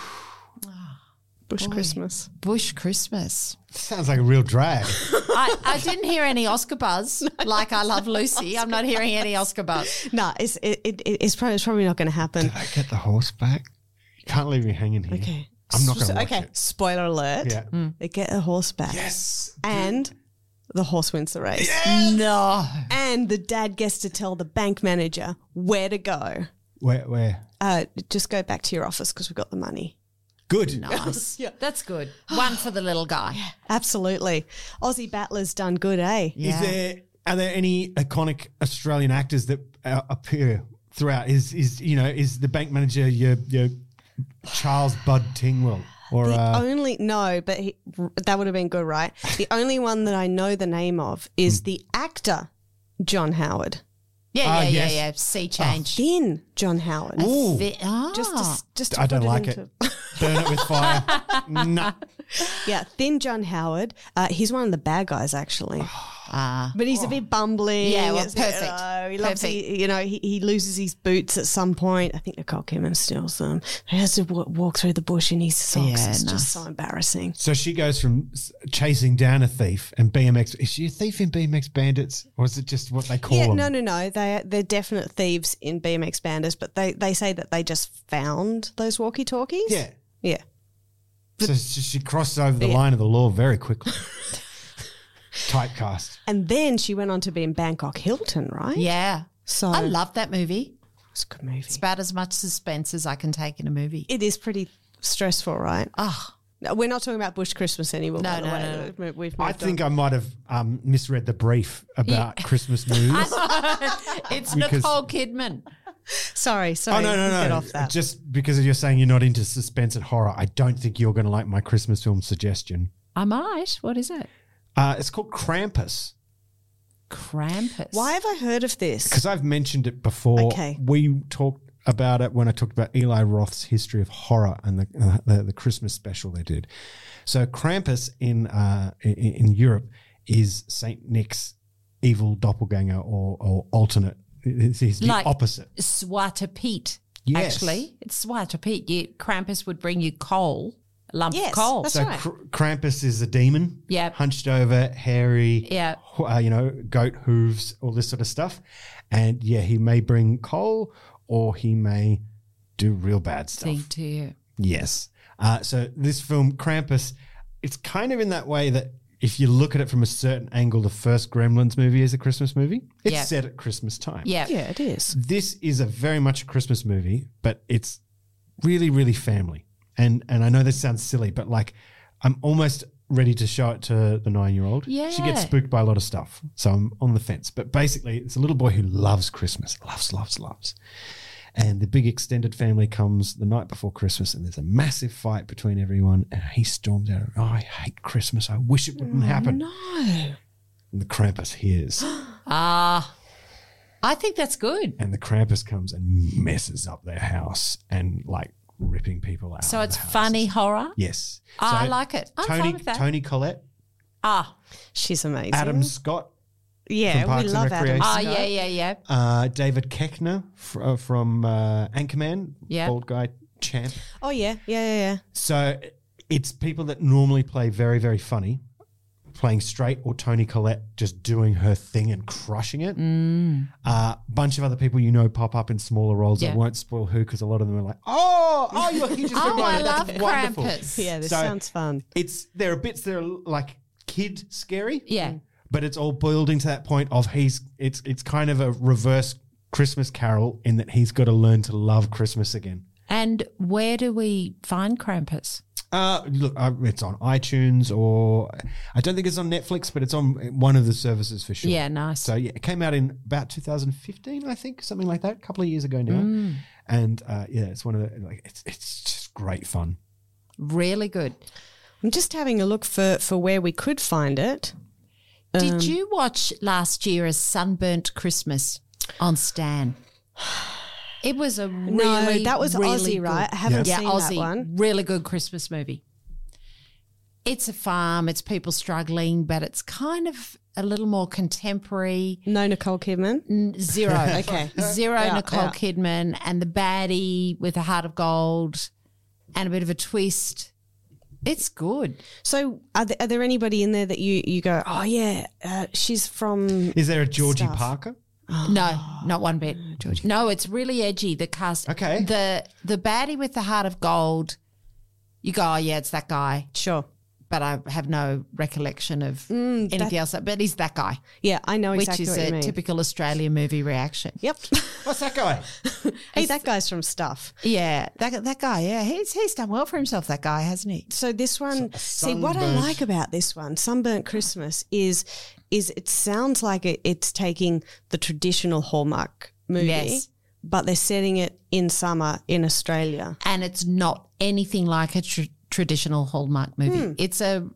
Bush Christmas. Bush Christmas. Sounds like a real drag. I didn't hear any Oscar buzz like I Love Lucy. I'm not hearing any Oscar buzz. No, it's probably not going to happen. Did I get the horse back? You can't leave me hanging here. Okay. I'm not going to watch it. Spoiler alert. Yeah. They get a horse back. Yes. And the horse wins the race. Yes. No. And the dad gets to tell the bank manager where to go. Where? Just go back to your office because we've got the money. Good. Nice. Yeah. That's good. One for the little guy. Absolutely. Aussie Battler's done good, eh? Yeah. Are there any iconic Australian actors that appear throughout? Is the bank manager your Charles Bud Tingwell? Or that would have been good, right? The only one that I know the name of is the actor John Howard. Yeah. Sea change. Thin John Howard. Ooh. Just to I don't put like it. Burn it with fire. Nah. Yeah, Thin John Howard. He's one of the bad guys, actually. But he's a bit bumbling. Yeah, well, It's, perfect. he loves, he loses his boots at some point. I think Nicole Kidman steals them. He has to walk through the bush in his socks. Yeah, It's nice. just so embarrassing. So she goes from chasing down a thief and BMX. Is she a thief in BMX Bandits, or is it just what they call them? No. They're definite thieves in BMX Bandits, but they say that they just found those walkie-talkies. Yeah. Yeah. So she crosses over the line of the law very quickly. Typecast. And then she went on to be in Bangkok Hilton, right? Yeah. So I love that movie. it's a good movie. It's about as much suspense as I can take in a movie. It is pretty stressful, right? Oh, No, we're not talking about Bush Christmas anymore. No, by the no, way. no. We've I moved think on. I might have misread the brief about Christmas movies. it's Because- Nicole Kidman. Sorry. Oh, no. Get off that. Just because you're saying you're not into suspense and horror, I don't think you're going to like my Christmas film suggestion. I might. What is it? It's called Krampus. Krampus. Why have I heard of this? Because I've mentioned it before. Okay. We talked about it when I talked about Eli Roth's history of horror and the Christmas special they did. So Krampus in Europe is Saint Nick's evil doppelganger or alternate. He's the Like opposite. Swarte Piet. Yes. Actually, it's Swarte Piet. Krampus would bring you coal, a lump Yes, of coal. that's So right. Krampus is a demon. Yep. Hunched over, hairy. Yeah. Goat hooves, all this sort of stuff. And yeah, he may bring coal or he may do real bad stuff. Thing to you. Yes. So this film, Krampus, it's kind of in that way that if you look at it from a certain angle, the first Gremlins movie is a Christmas movie. It's Yeah. set at Christmas time. Yeah. Yeah, it is. This is a very much a Christmas movie, but it's really, really family. And I know this sounds silly, but like I'm almost ready to show it to the 9-year-old. She Yeah. gets spooked by a lot of stuff. So I'm on the fence. But basically, it's a little boy who loves Christmas. Loves. And the big extended family comes the night before Christmas and there's a massive fight between everyone. And he storms out, "Oh, I hate Christmas. I wish it wouldn't happen." No. And the Krampus hears. I think that's good. And the Krampus comes and messes up their house and like ripping people out. So of it's the house. funny horror. Yes. I So like it. I'm fine with that. Tony Collette, She's amazing. Adam Scott, Yeah, from Parks we and love Adam Recreation. Oh, Scott. yeah. David Koechner from Anchorman, Yeah. bald guy champ. Oh, yeah. So it's people that normally play very, very funny, playing straight, or Tony Collette just doing her thing and crushing it. Bunch of other people pop up in smaller roles. Yeah. I won't spoil who because a lot of them are like, you just Oh, I reminded. love That's wonderful. Krampus. Yeah, this So- sounds fun. There are bits that are like kid scary. Yeah. But it's all boiled into that point of it's kind of a reverse Christmas Carol in that he's got to learn to love Christmas again. And where do we find Krampus? Look, it's on iTunes, or I don't think it's on Netflix, but it's on one of the services for sure. Yeah, nice. So yeah, it came out in about 2015, I think, something like that, a couple of years ago now. And it's one of the it's just great fun. Really good. I'm just having a look for where we could find it. Did you watch last year A Sunburnt Christmas on Stan? It was a really, No, that was really Aussie, good- right? I haven't Yeah, seen Aussie. that one. Really good Christmas movie. It's a farm. It's people struggling, but it's kind of a little more contemporary. No Nicole Kidman. Zero. Okay. Zero Yeah, Nicole yeah. Kidman and the baddie with a heart of gold and a bit of a twist. It's good. So are there anybody in there that you go, oh, yeah, she's from... Is there a Georgie Stuff. Parker? No, not one bit. No, it's really edgy. The cast. Okay. The baddie with the heart of gold. You go, oh yeah, it's that guy. Sure. But I have no recollection of anything else. But he's that guy, Yeah, I know which exactly is what you a mean. typical Australian movie reaction. Yep. What's that guy? Hey, that guy's from Stuff. Yeah, that guy. Yeah, he's done well for himself. That guy, hasn't he? So this one, see what I sunburnt- like about this one, Sunburnt Christmas, is it sounds like it's taking the traditional Hallmark movie, Yes. but they're setting it in summer in Australia. And it's not anything like a traditional Hallmark movie. It's a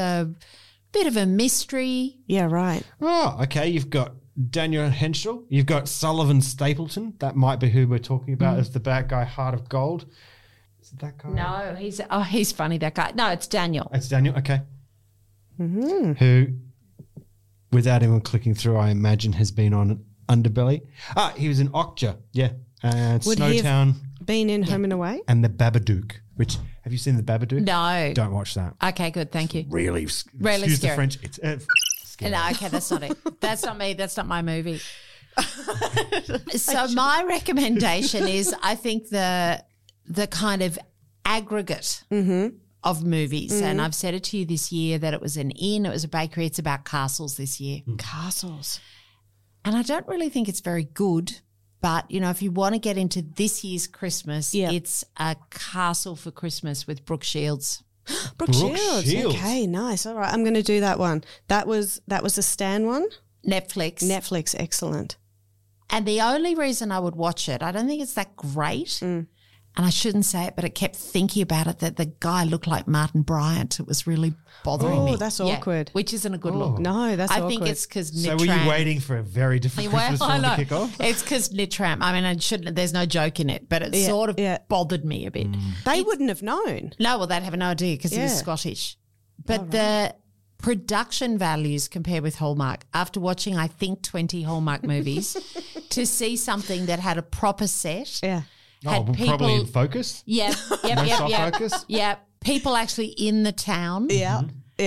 bit of a mystery. Yeah, right. Oh, okay. You've got Daniel Henschel. You've got Sullivan Stapleton. That might be who we're talking about as the bad guy, Heart of Gold. Is it that guy? No, he's funny. That guy. No, it's Daniel. It's Daniel. Okay. Who without even clicking through, I imagine has been on Underbelly. He was in Okja, yeah. Would he Snowtown have been in Home and Away? and The Babadook, which, have you seen The Babadook? No. Don't watch that. Okay, good. Thank you. Really excuse scary. the French. It's scary. No, okay, that's not it. That's not me. That's not my movie. So my recommendation is, I think the kind of aggregate of movies, and I've said it to you this year that it was an inn, it was a bakery. It's about castles this year. Castles. And I don't really think it's very good. But, you know, if you want to get into this year's Christmas, it's A Castle for Christmas with Brooke Shields. Brooke Shields. Okay, nice. All right, I'm going to do that one. That was a Stan one? Netflix. Excellent. And the only reason I would watch it, I don't think it's that great. And I shouldn't say it, but I kept thinking about it, that the guy looked like Martin Bryant. It was really bothering me. Oh, that's awkward. Which isn't a good look. No, that's awkward. I think it's because Nick So were you waiting for a very different Christmas film to kick off? It's because Nitram. I mean, I shouldn't. There's no joke in it, but it sort of bothered me a bit. They wouldn't have known. No, well, they'd have no idea because he was Scottish. But the production values compared with Hallmark, after watching, I think, 20 Hallmark movies, to see something that had a proper set. Yeah. Had people, probably in focus. Yep. Focus. Yeah, people actually in the town. Yeah.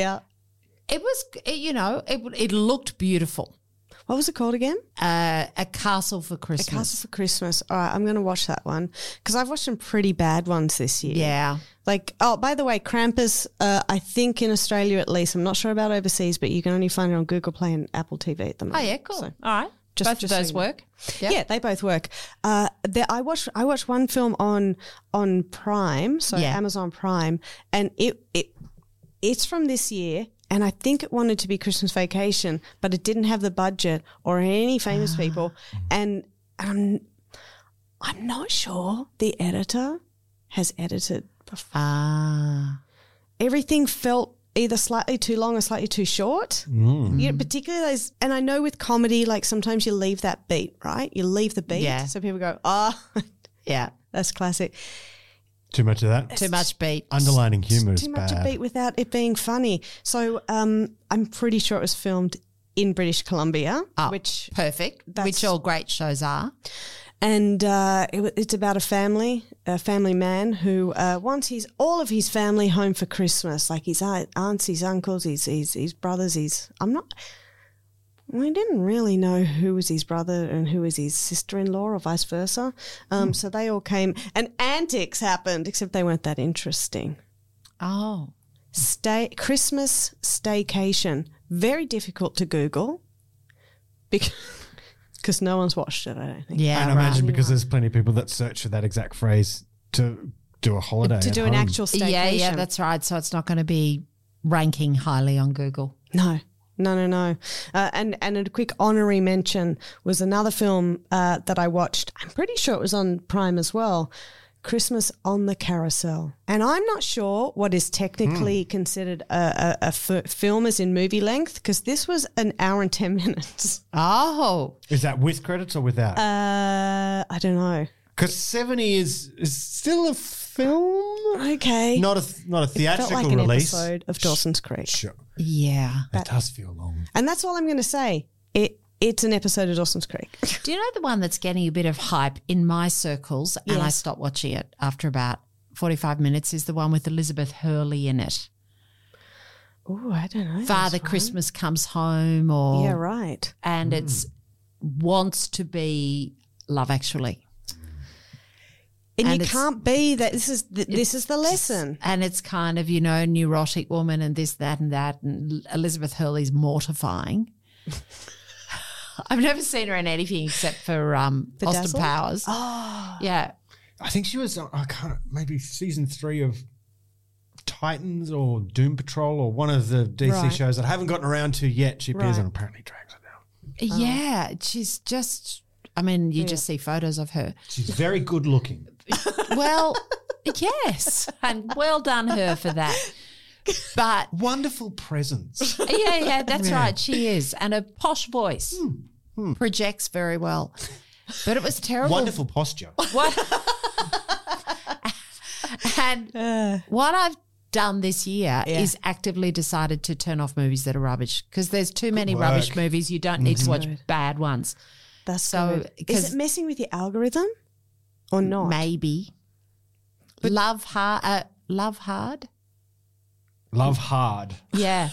It was, it looked beautiful. What was it called again? A Castle for Christmas. A Castle for Christmas. All right, I'm going to watch that one because I've watched some pretty bad ones this year. Yeah. Like, by the way, Krampus, I think in Australia at least, I'm not sure about overseas, but you can only find it on Google Play and Apple TV at the moment. Oh, yeah, cool. So, all right. Both of those work? Yep. Yeah, they both work. I watched one film on Prime, so Amazon Prime, and it's from this year, and I think it wanted to be Christmas Vacation, but it didn't have the budget or any famous people, and I'm not sure the editor has edited before. Everything felt either slightly too long or slightly too short. You know, particularly those, and I know with comedy, like sometimes you leave that beat, right? You leave the beat. Yeah. So people go, yeah, that's classic. Too much of that. Too much beat. Underlining humour is Too much bad. a beat without it being funny. So I'm pretty sure it was filmed in British Columbia, which perfect, which all great shows are. And it's about a family man who wants all of his family home for Christmas, like his aunts, his uncles, his brothers. We didn't really know who was his brother and who was his sister-in-law or vice versa. So they all came, and antics happened, except they weren't that interesting. Oh. Christmas staycation, very difficult to Google because no one's watched it, I don't think. Yeah, and I imagine because there's plenty of people that search for that exact phrase to do a holiday. To do an actual staycation. Yeah, that's right. So it's not going to be ranking highly on Google. No. And a quick honorary mention was another film that I watched. I'm pretty sure it was on Prime as well. Christmas on the Carousel. And I'm not sure what is technically considered a film as in movie length, because this was an hour and 10 minutes. Oh. Is that with credits or without? I don't know. Because 70 is still a film. Okay. Not a theatrical it felt like release. An episode of Dawson's Creek. Sure. Yeah. It does feel long. And that's all I'm going to say. It's an episode of Dawson's Creek. Do you know the one that's getting a bit of hype in my circles, and I stopped watching it after about 45 minutes, is the one with Elizabeth Hurley in it? Oh, I don't know. Father Christmas Comes Home, or yeah, right. And it's wants to be Love Actually. And you can't be that. This is the lesson. And it's kind of, neurotic woman and this, that, and that. And Elizabeth Hurley's mortifying. I've never seen her in anything except for Austin Dazzle? Powers. Oh. Yeah. I think she was, maybe season 3 of Titans or Doom Patrol or one of the DC shows that I haven't gotten around to yet. She appears and apparently drags it down. Yeah. She's just, you just see photos of her. She's very good looking. Well, yes. And well done her for that. But wonderful presence. Yeah, that's right. She is. And a posh voice projects very well. But it was terrible. Wonderful posture. And what I've done this year is actively decided to turn off movies that are rubbish because there's too many rubbish movies. You don't need to watch bad ones. That's so. Is it messing with your algorithm or not? Maybe. But Love Hard. Love Hard. Yeah.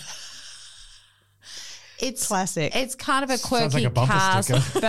It's classic. It's kind of a quirky Sounds like a bumper cast, sticker.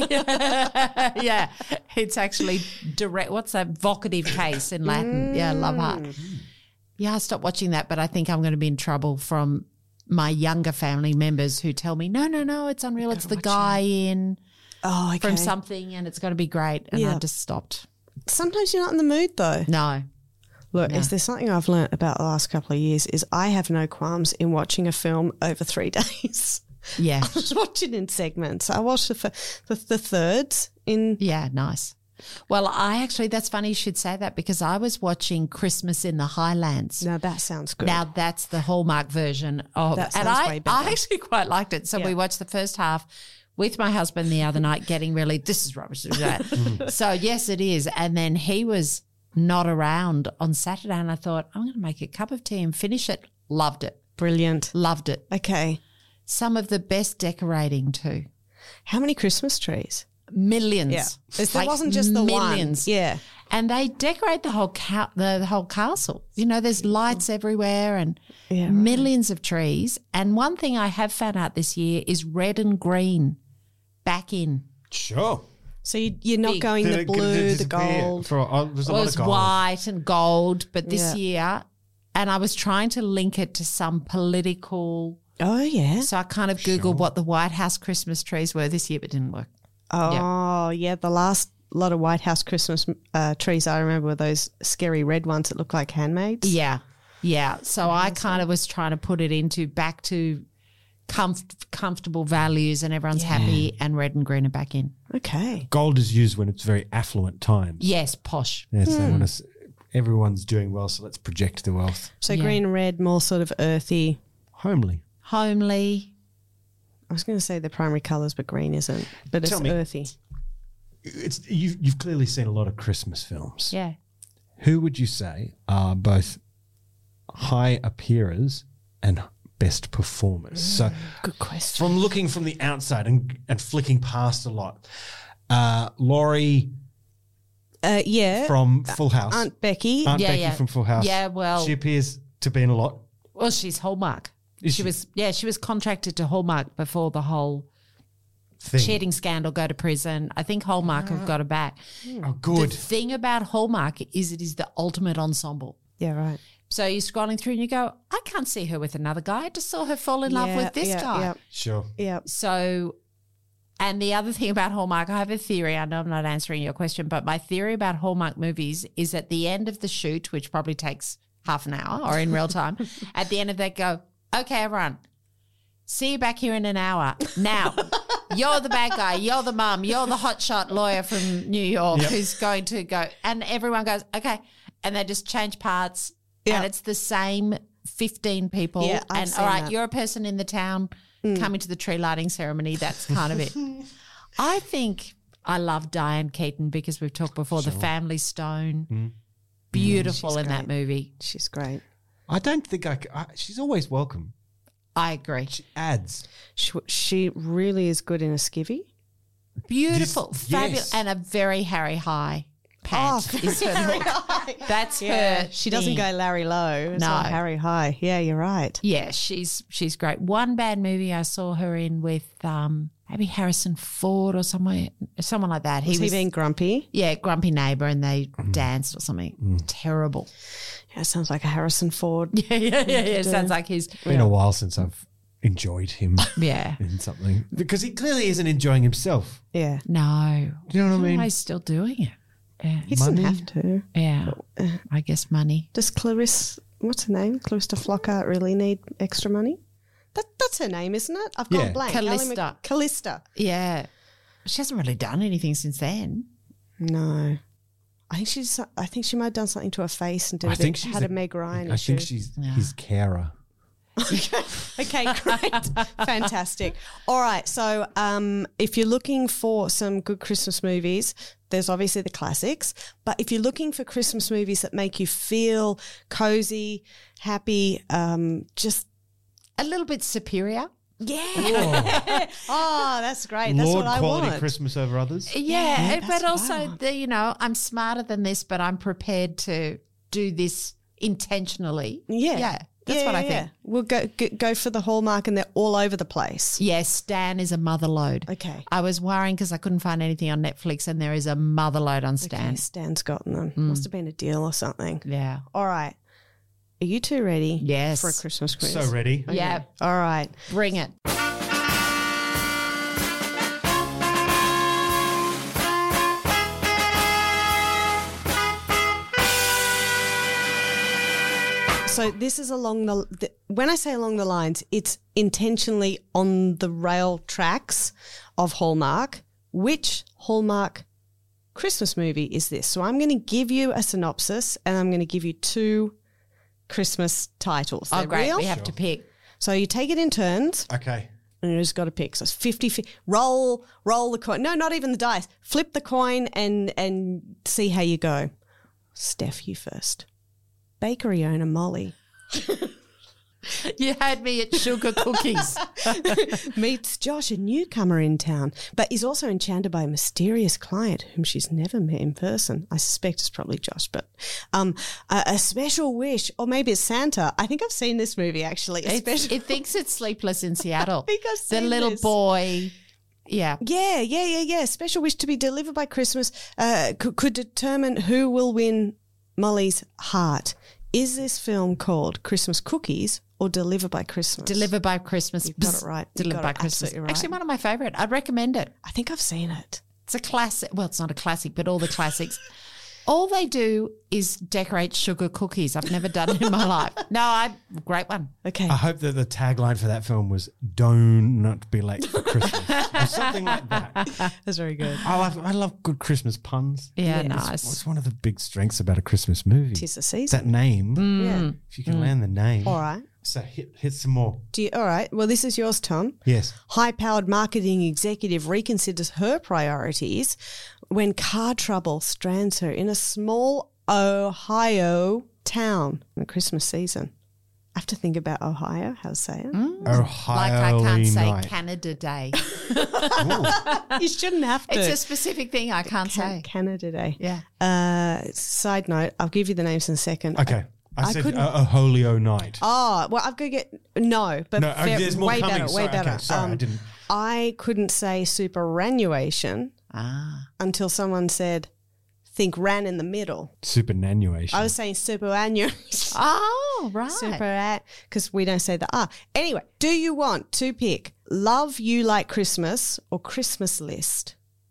but yeah, it's actually direct. What's that vocative case in Latin? Yeah, Love Hard. Yeah, I stopped watching that, but I think I'm going to be in trouble from my younger family members who tell me, no, it's unreal. It's the guy in from something, and it's going to be great. And I just stopped. Sometimes you're not in the mood, though. No. Look, is there something I've learnt about the last couple of years is I have no qualms in watching a film over 3 days. Yeah. I just watch it in segments. I watched the thirds in. Yeah, nice. Well, that's funny you should say that because I was watching Christmas in the Highlands. Now that sounds good. Now that's the Hallmark version of that sounds way better. I actually quite liked it. So we watched the first half with my husband the other night getting really, this is rubbish. So yes, it is. And then he was not around on Saturday and I thought, I'm going to make a cup of tea and finish it. Loved it. Brilliant. Loved it. Okay. Some of the best decorating too. How many Christmas trees? Millions. Yeah. There wasn't just the millions. one. Yeah. And they decorate the whole the whole castle. You know, there's lights everywhere and millions of trees. And one thing I have found out this year is red and green back in. Sure. So you're not going the blue, the gold. It was white and gold, but this year, and I was trying to link it to some political. Oh, yeah. So I kind of Googled what the White House Christmas trees were this year, but it didn't work. Oh, yeah. The last lot of White House Christmas trees I remember were those scary red ones that look like handmaids. Yeah. Yeah. So I kind of was trying to put it back to comfortable values and everyone's happy and red and green are back in. Okay. Gold is used when it's very affluent times. Yes, posh. Yes, they want to, everyone's doing well, so let's project the wealth. So green and red, more sort of earthy. Homely. I was going to say the primary colours, but green isn't. But it's earthy. You've clearly seen a lot of Christmas films. Yeah. Who would you say are both high appearers and best performers? So, good question. From looking from the outside and flicking past a lot, Laurie. From Full House. Aunt Becky. Aunt Becky from Full House. Yeah, well. She appears to be in a lot. Well, she's Hallmark. She was contracted to Hallmark before the whole cheating scandal, go to prison. I think Hallmark have got her back. Oh, good. The thing about Hallmark is it is the ultimate ensemble. Yeah, right. So you're scrolling through and you go, I can't see her with another guy. I just saw her fall in love with this guy. Yeah. Sure. Yeah. So, and the other thing about Hallmark, I have a theory. I know I'm not answering your question, but my theory about Hallmark movies is at the end of the shoot, which probably takes half an hour or in real time, at the end of that go, okay, everyone, see you back here in an hour. Now, you're the bad guy, you're the mum, you're the hotshot lawyer from New York who's going to go. And everyone goes, okay. And they just change parts. And it's the same 15 people. Yeah, and all right, you're a person in the town coming to the tree lighting ceremony. That's kind of it. I think I love Diane Keaton because we've talked before, the Family Stone. Beautiful in that movie. She's great. I don't think she's always welcome. I agree. She adds. She really is good in a skivvy. Beautiful, fabulous, and a very Harry High pant is her look. That's her. She doesn't go Larry Lowe. It's like Harry High. Yeah, you're right. Yeah, she's great. One bad movie I saw her in with maybe Harrison Ford or someone like that. Was he being grumpy? Yeah, grumpy neighbour, and they danced or something. Terrible. Yeah, sounds like a Harrison Ford. Yeah. Sounds like he's been a while since I've enjoyed him. In something because he clearly isn't enjoying himself. Yeah. No. Do you know what I mean? He's still doing it. Yeah. He doesn't have to. Yeah. I guess money. Does what's her name? Clarissa Flockhart really need extra money? That's her name, isn't it? I've gone blank. Callista. Yeah. She hasn't really done anything since then. No. I think she might have done something to her face and had a Meg Ryan issue. I think she's his carer. Okay, great. Fantastic. All right. So if you're looking for some good Christmas movies, there's obviously the classics. But if you're looking for Christmas movies that make you feel cozy, happy, just A little bit superior. yeah. Oh, that's great. That's Lord what I quality want. Christmas over others. Yeah, that's but what I also, I'm smarter than this, but I'm prepared to do this intentionally. Yeah. That's what I think. We'll go for the Hallmark, and they're all over the place. Yes, Stan is a mother load. Okay. I was worrying because I couldn't find anything on Netflix, and there is a mother load on Stan. Okay, Stan's gotten them. Must have been a deal or something. Yeah. All right. Are you two ready? Yes. For a Christmas quiz? So ready. Yeah. All right. Bring it. So this is along the when I say along the lines, it's intentionally on the rail tracks of Hallmark. Which Hallmark Christmas movie is this? So I'm going to give you a synopsis, and I'm going to give you two Christmas titles. Oh, They're great. real. We have to pick. So you take it in turns, Okay. and you just got to pick. So it's 50. Roll the coin. No, not even the dice. Flip the coin and see how you go. Steph, you first. Bakery owner Molly You had me at sugar cookies. meets Josh, a newcomer in town, but is also enchanted by a mysterious client whom she's never met in person. I suspect it's probably Josh, but a special wish, or maybe it's Santa. I think I've seen this movie actually. It thinks it's Sleepless in Seattle. think I've The seen little this. boy. Yeah. Yeah. Special wish to be delivered by Christmas could determine who will win Molly's heart. Is this film called Christmas Cookies or Deliver by Christmas? Deliver by Christmas. You've got it right. You've Deliver got by it Christmas. absolutely right. Actually, one of my favourite. I'd recommend it. I think I've seen it. It's a classic. Well, it's not a classic, but all the classics. All they do is decorate sugar cookies. I've never done it in my life. No, great one. Okay. I hope that the tagline for that film was "Do not be late for Christmas" or something like that. That's very good. I love good Christmas puns. Yeah, Yeah. nice. It's one of the big strengths about a Christmas movie. Tis the It's season. that name. Yeah. If you can land the name. All right. So hit some more. All right. Well, this is yours, Tom. Yes. High-powered marketing executive reconsiders her priorities when car trouble strands her in a small Ohio town in the Christmas season. I have to think about Ohio. How to say it? Ohio Like I can't say night. Canada Day. You shouldn't have to. It's a specific thing I can't say. Canada Day. Yeah. Side note, I'll give you the names in a second. Okay. I said couldn't- a Holio night. Oh, well, I've got to get no, but No, there's more way coming. better, Sorry, way better. okay, sorry, I didn't. I couldn't say superannuation until someone said, "Think ran in the middle." Superannuation. I was saying superannuation. Oh, right. Because we don't say the R. Anyway, do you want to pick Love You Like Christmas or Christmas List?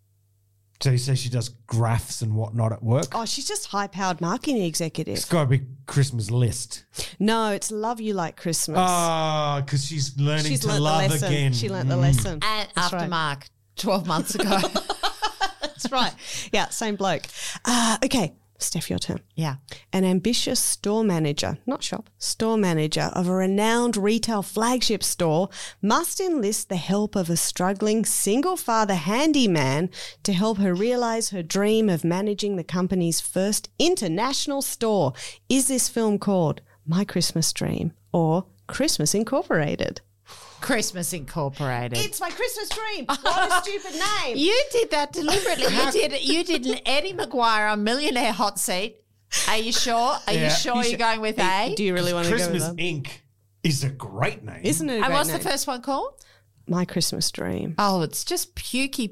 So you say she does graphs and whatnot at work? Oh, she's just high-powered marketing executive. It's got to be Christmas list. No, it's Love You Like Christmas. Oh, because she's learning She's to learnt the love lesson. again. She learnt the lesson. And That's after right. Mark 12 months ago. That's right. Yeah, same bloke. Okay, Steph, your turn. Yeah. An ambitious store manager, not shop, store manager of a renowned retail flagship store must enlist the help of a struggling single father handyman to help her realize her dream of managing the company's first international store. Is this film called My Christmas Dream or Christmas Incorporated? Christmas Incorporated. It's My Christmas Dream. What a stupid name. You did that deliberately. You did an Eddie Maguire on Millionaire Hot Seat. Are you sure? Are you Yeah. sure you're going with A? Do you really want to go with Christmas that? Inc. is a great name. Isn't it a And great what's name? the first one called? My Christmas Dream. Oh, it's just pukey.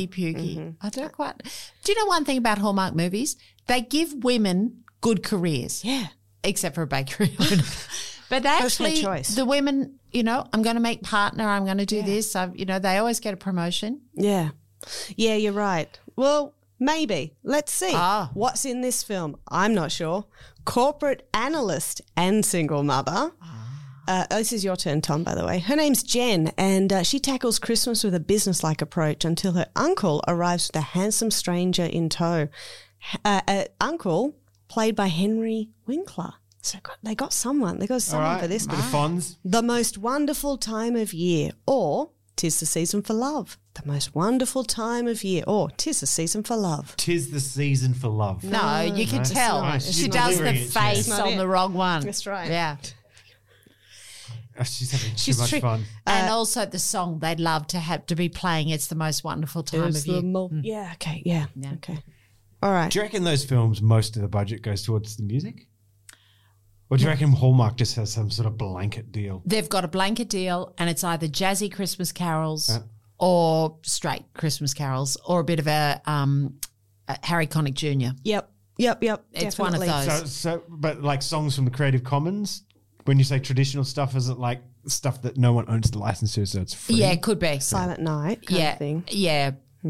I don't quite. Do you know one thing about Hallmark movies? They give women good careers. Yeah. Except for a bakery owner. But Personal actually, choice. the women, I'm going to make partner. I'm going to do this. They always get a promotion. Yeah. Yeah, you're right. Well, maybe. Let's see. What's in this film? I'm not sure. Corporate analyst and single mother. This is your turn, Tom, by the way. Her name's Jen, and she tackles Christmas with a business-like approach until her uncle arrives with a handsome stranger in tow. Uncle, played by Henry Winkler. So they got someone. They got All someone right. for this. Bit of Fonz. The most wonderful time of year, or 'tis the season for love. The most wonderful time of year, or 'tis the season for love. 'Tis the season for love. No, you can tell. not. She She's does the delivering it, yeah. face It's not on it. the wrong one. That's right. Yeah. Oh, she's having She's too much tri- fun. And also the song they'd love to have to be playing. It's the most wonderful time of year. Yeah, okay, yeah, okay. All right. Do you reckon those films, most of the budget goes towards the music? Or do you reckon Hallmark just has some sort of blanket deal? They've got a blanket deal, and it's either jazzy Christmas carols or straight Christmas carols, or a bit of a Harry Connick Jr. Yep. It's one of definitely. those. But like songs from the Creative Commons, when you say traditional stuff, is it like stuff that no one owns the license to, so it's free? Yeah, it could be. Silent Night kind Yeah, of thing. yeah.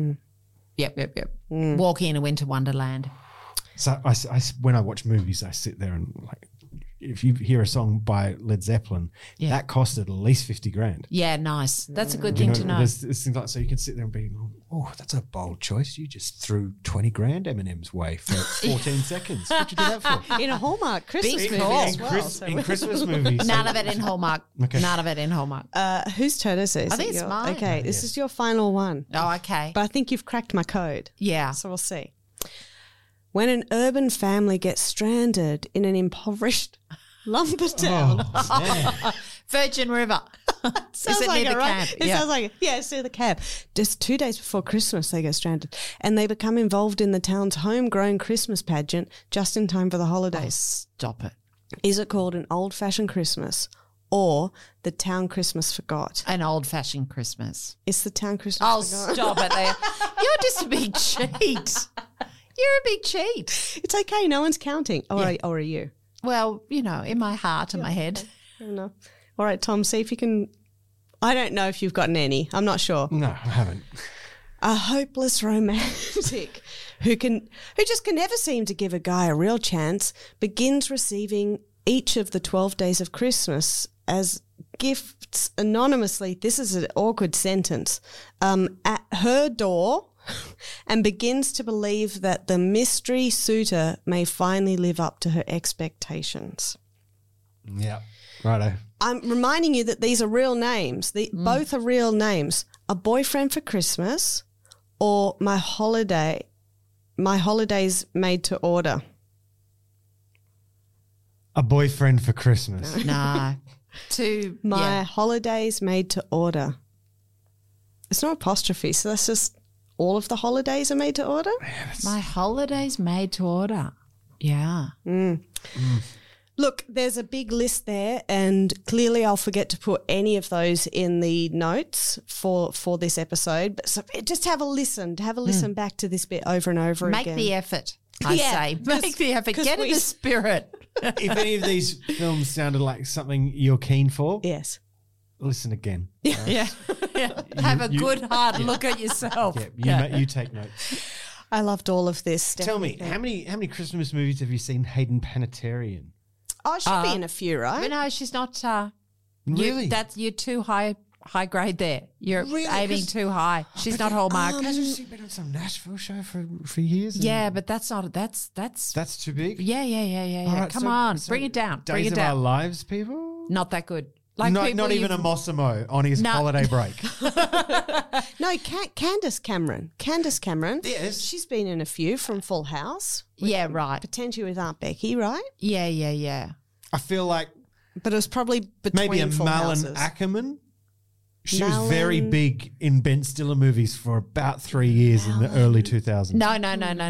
Yep. Walking in a winter wonderland. So when I watch movies, I sit there and like, if you hear a song by Led Zeppelin, that costed at least $50,000. Yeah, nice. That's a good thing to know. There's things like, so you can sit there and be, oh, that's a bold choice. You just threw $20,000 Eminem's way for 14 seconds. What'd you do that for? In a Hallmark Christmas Big movie call. as well. In Christmas movies. None of it in Hallmark. Okay. None of it in Hallmark. Whose turn is it? I think it's mine. Okay, this is your final one. Oh, okay. But I think you've cracked my code. Yeah. So we'll see. When an urban family gets stranded in an impoverished lumber town. Virgin River. Sounds Is it like near it, the right? camp? It Yeah. sounds like it. Yeah, it's near the camp. Just 2 days before Christmas, they get stranded. And they become involved in the town's homegrown Christmas pageant just in time for the holidays. Stop it. Is it called an old-fashioned Christmas or the town Christmas forgot? An old-fashioned Christmas. It's the town Christmas Oh, forgot. stop it there. You're just a big cheat. You're a big cheat. It's okay. No one's counting. Or are you? Well, you know, in my heart and my head. Fair enough. All right, Tom, see if you can. I don't know if you've gotten any. I'm not sure. No, I haven't. A hopeless romantic who just can never seem to give a guy a real chance begins receiving each of the 12 days of Christmas as gifts anonymously. This is an awkward sentence. At her door. And begins to believe that the mystery suitor may finally live up to her expectations. Yeah. Righto. I'm reminding you that these are real names. Both are real names. A boyfriend for Christmas or my holidays made to order. A boyfriend for Christmas. Nah. My holidays made to order. It's not apostrophe, so that's just all of the holidays are made to order. My holidays made to order. Yeah. Look, there's a big list there, and clearly I'll forget to put any of those in the notes for this episode. But so just have a listen back to this bit over and over Make again. the effort, I Yeah, say. Make the effort. 'cause Get in the spirit. If any of these films sounded like something you're keen for, Yes. listen again. Yeah. Have a good hard look at yourself. Yeah, you take notes. I loved all of this. Tell me, definitely. how many Christmas movies have you seen Hayden Panettiere in? Oh, she'll be in a few, right? But no, she's not. Really? You're too high grade there. You're Really? aiming 'Cause- too high. She's not Hallmark. Hasn't she been on some Nashville show for years? Yeah, but that's not. That's. That's too big? Yeah. All right, Come so- on, so bring it down. Days Bring it of Our down. Lives, people? Not that good. Like not people even a you've- Mossimo on his No. holiday break. No, Candace Cameron. Candace Cameron. Yes. She's been in a few from Full House. Yeah, right. Potentially with Aunt Becky, right? Yeah. I feel like But it was probably between maybe a Full Malin Houses. Ackerman. She was very Malin- big in Ben Stiller movies for about 3 years in the early 2000s. No. I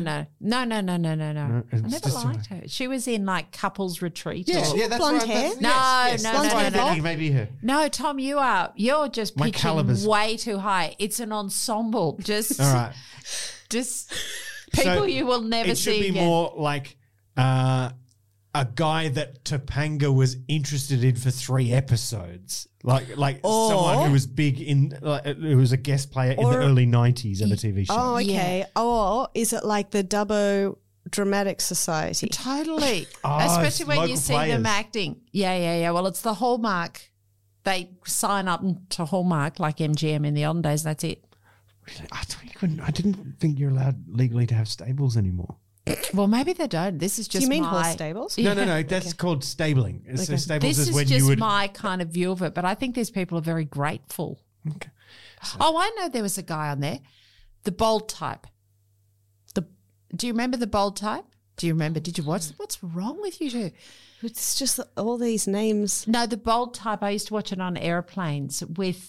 it's never just liked her. She was in like Couples Retreat. Yes, or- yeah, that's Blonde right. hair? That's, No, yes, no, that's no, why no, I'm no. thinking maybe her. No, Tom, you're just My pitching calibers. way too high. It's an ensemble. Just, All right. just people So you will never it should see be again. more like a guy that Topanga was interested in for 3 episodes, like Or- someone who was big in, who was a guest player in the Or- early 90s of a TV show. Oh, okay. Or is it like the Dubbo Dramatic Society? Totally. Oh, Especially it's when you local see them players. acting. Yeah. Well, it's the Hallmark. They sign up to Hallmark like MGM in the olden days. That's it. Really? I thought you couldn't. I didn't think you're allowed legally to have stables anymore. Well, maybe they don't. This is just Do you mean my, horse stables? No. That's called stabling. So stables This is when is you just would. my kind of view of it, but I think these people are very grateful. Okay. Oh, I know there was a guy on there, the bold type. Do you remember the bold type? Do you remember? Did you watch? What's wrong with you two? It's just all these names. No, the bold type. I used to watch it on airplanes with.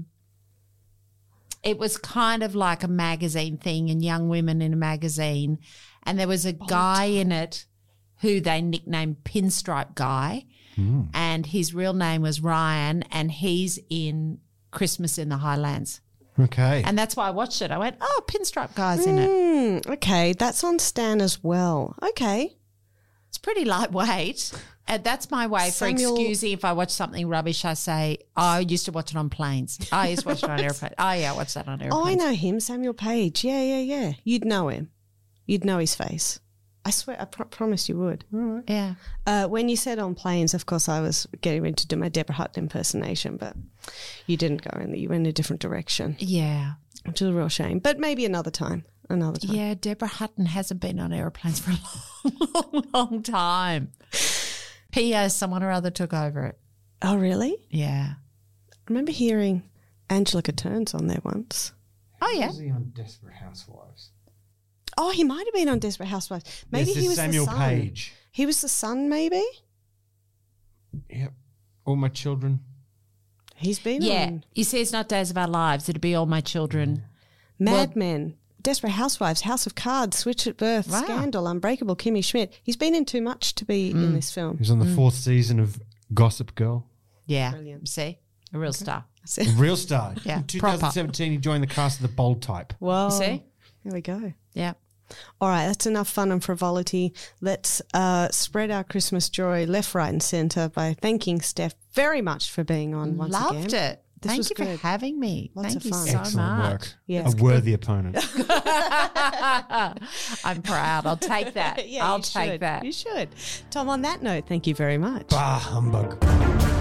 It was kind of like a magazine thing, and young women in a magazine, and there was a guy in it who they nicknamed Pinstripe Guy, and his real name was Ryan, and he's in Christmas in the Highlands. Okay. And that's why I watched it. I went, oh, Pinstripe Guy's in it. Okay, that's on Stan as well. Okay. It's pretty lightweight. And that's my way for excusing if I watch something rubbish. I say, oh, I used to watch it on planes. I used to watch it on airplanes. Oh, yeah, I watched that on airplanes. Oh, I know him, Samuel Page. Yeah. You'd know him. You'd know his face. I swear, I promise you would. Yeah. When you said on planes, of course, I was getting ready to do my Deborah Hutton impersonation, but you didn't go in there. You went in a different direction, Yeah. which is a real shame. But maybe another time. Yeah, Deborah Hutton hasn't been on airplanes for a long time. P.S. someone or other took over it. Oh, really? Yeah. I remember hearing Angelica Turns on there once. Oh, yeah. Was he on Desperate Housewives? Oh, he might have been on Desperate Housewives. Maybe he was Samuel the son. Page. He was the son, maybe? Yep. All my children. He's been Yeah. on You see, it's not Days of Our Lives. It'd be All My Children. Mad Men, Desperate Housewives, House of Cards, Switch at Birth, Wow. Scandal, Unbreakable, Kimmy Schmidt. He's been in too much to be in this film. He was on the 4th season of Gossip Girl. Yeah. Brilliant. See? A real star. A real star. Yeah, In 2017, he joined the cast of The Bold Type. Well, You see? there we go. Yeah. All right, that's enough fun and frivolity. Let's spread our Christmas joy left, right, and centre by thanking Steph very much for being on once again. Loved it. This was Thank you good. for having me. Lots Thank of you fun. so Excellent much. work. Yeah, A worthy opponent. I'm proud. I'll take that. Yeah, I'll you take should. that. You should. Tom, on that note, thank you very much. Bah, humbug.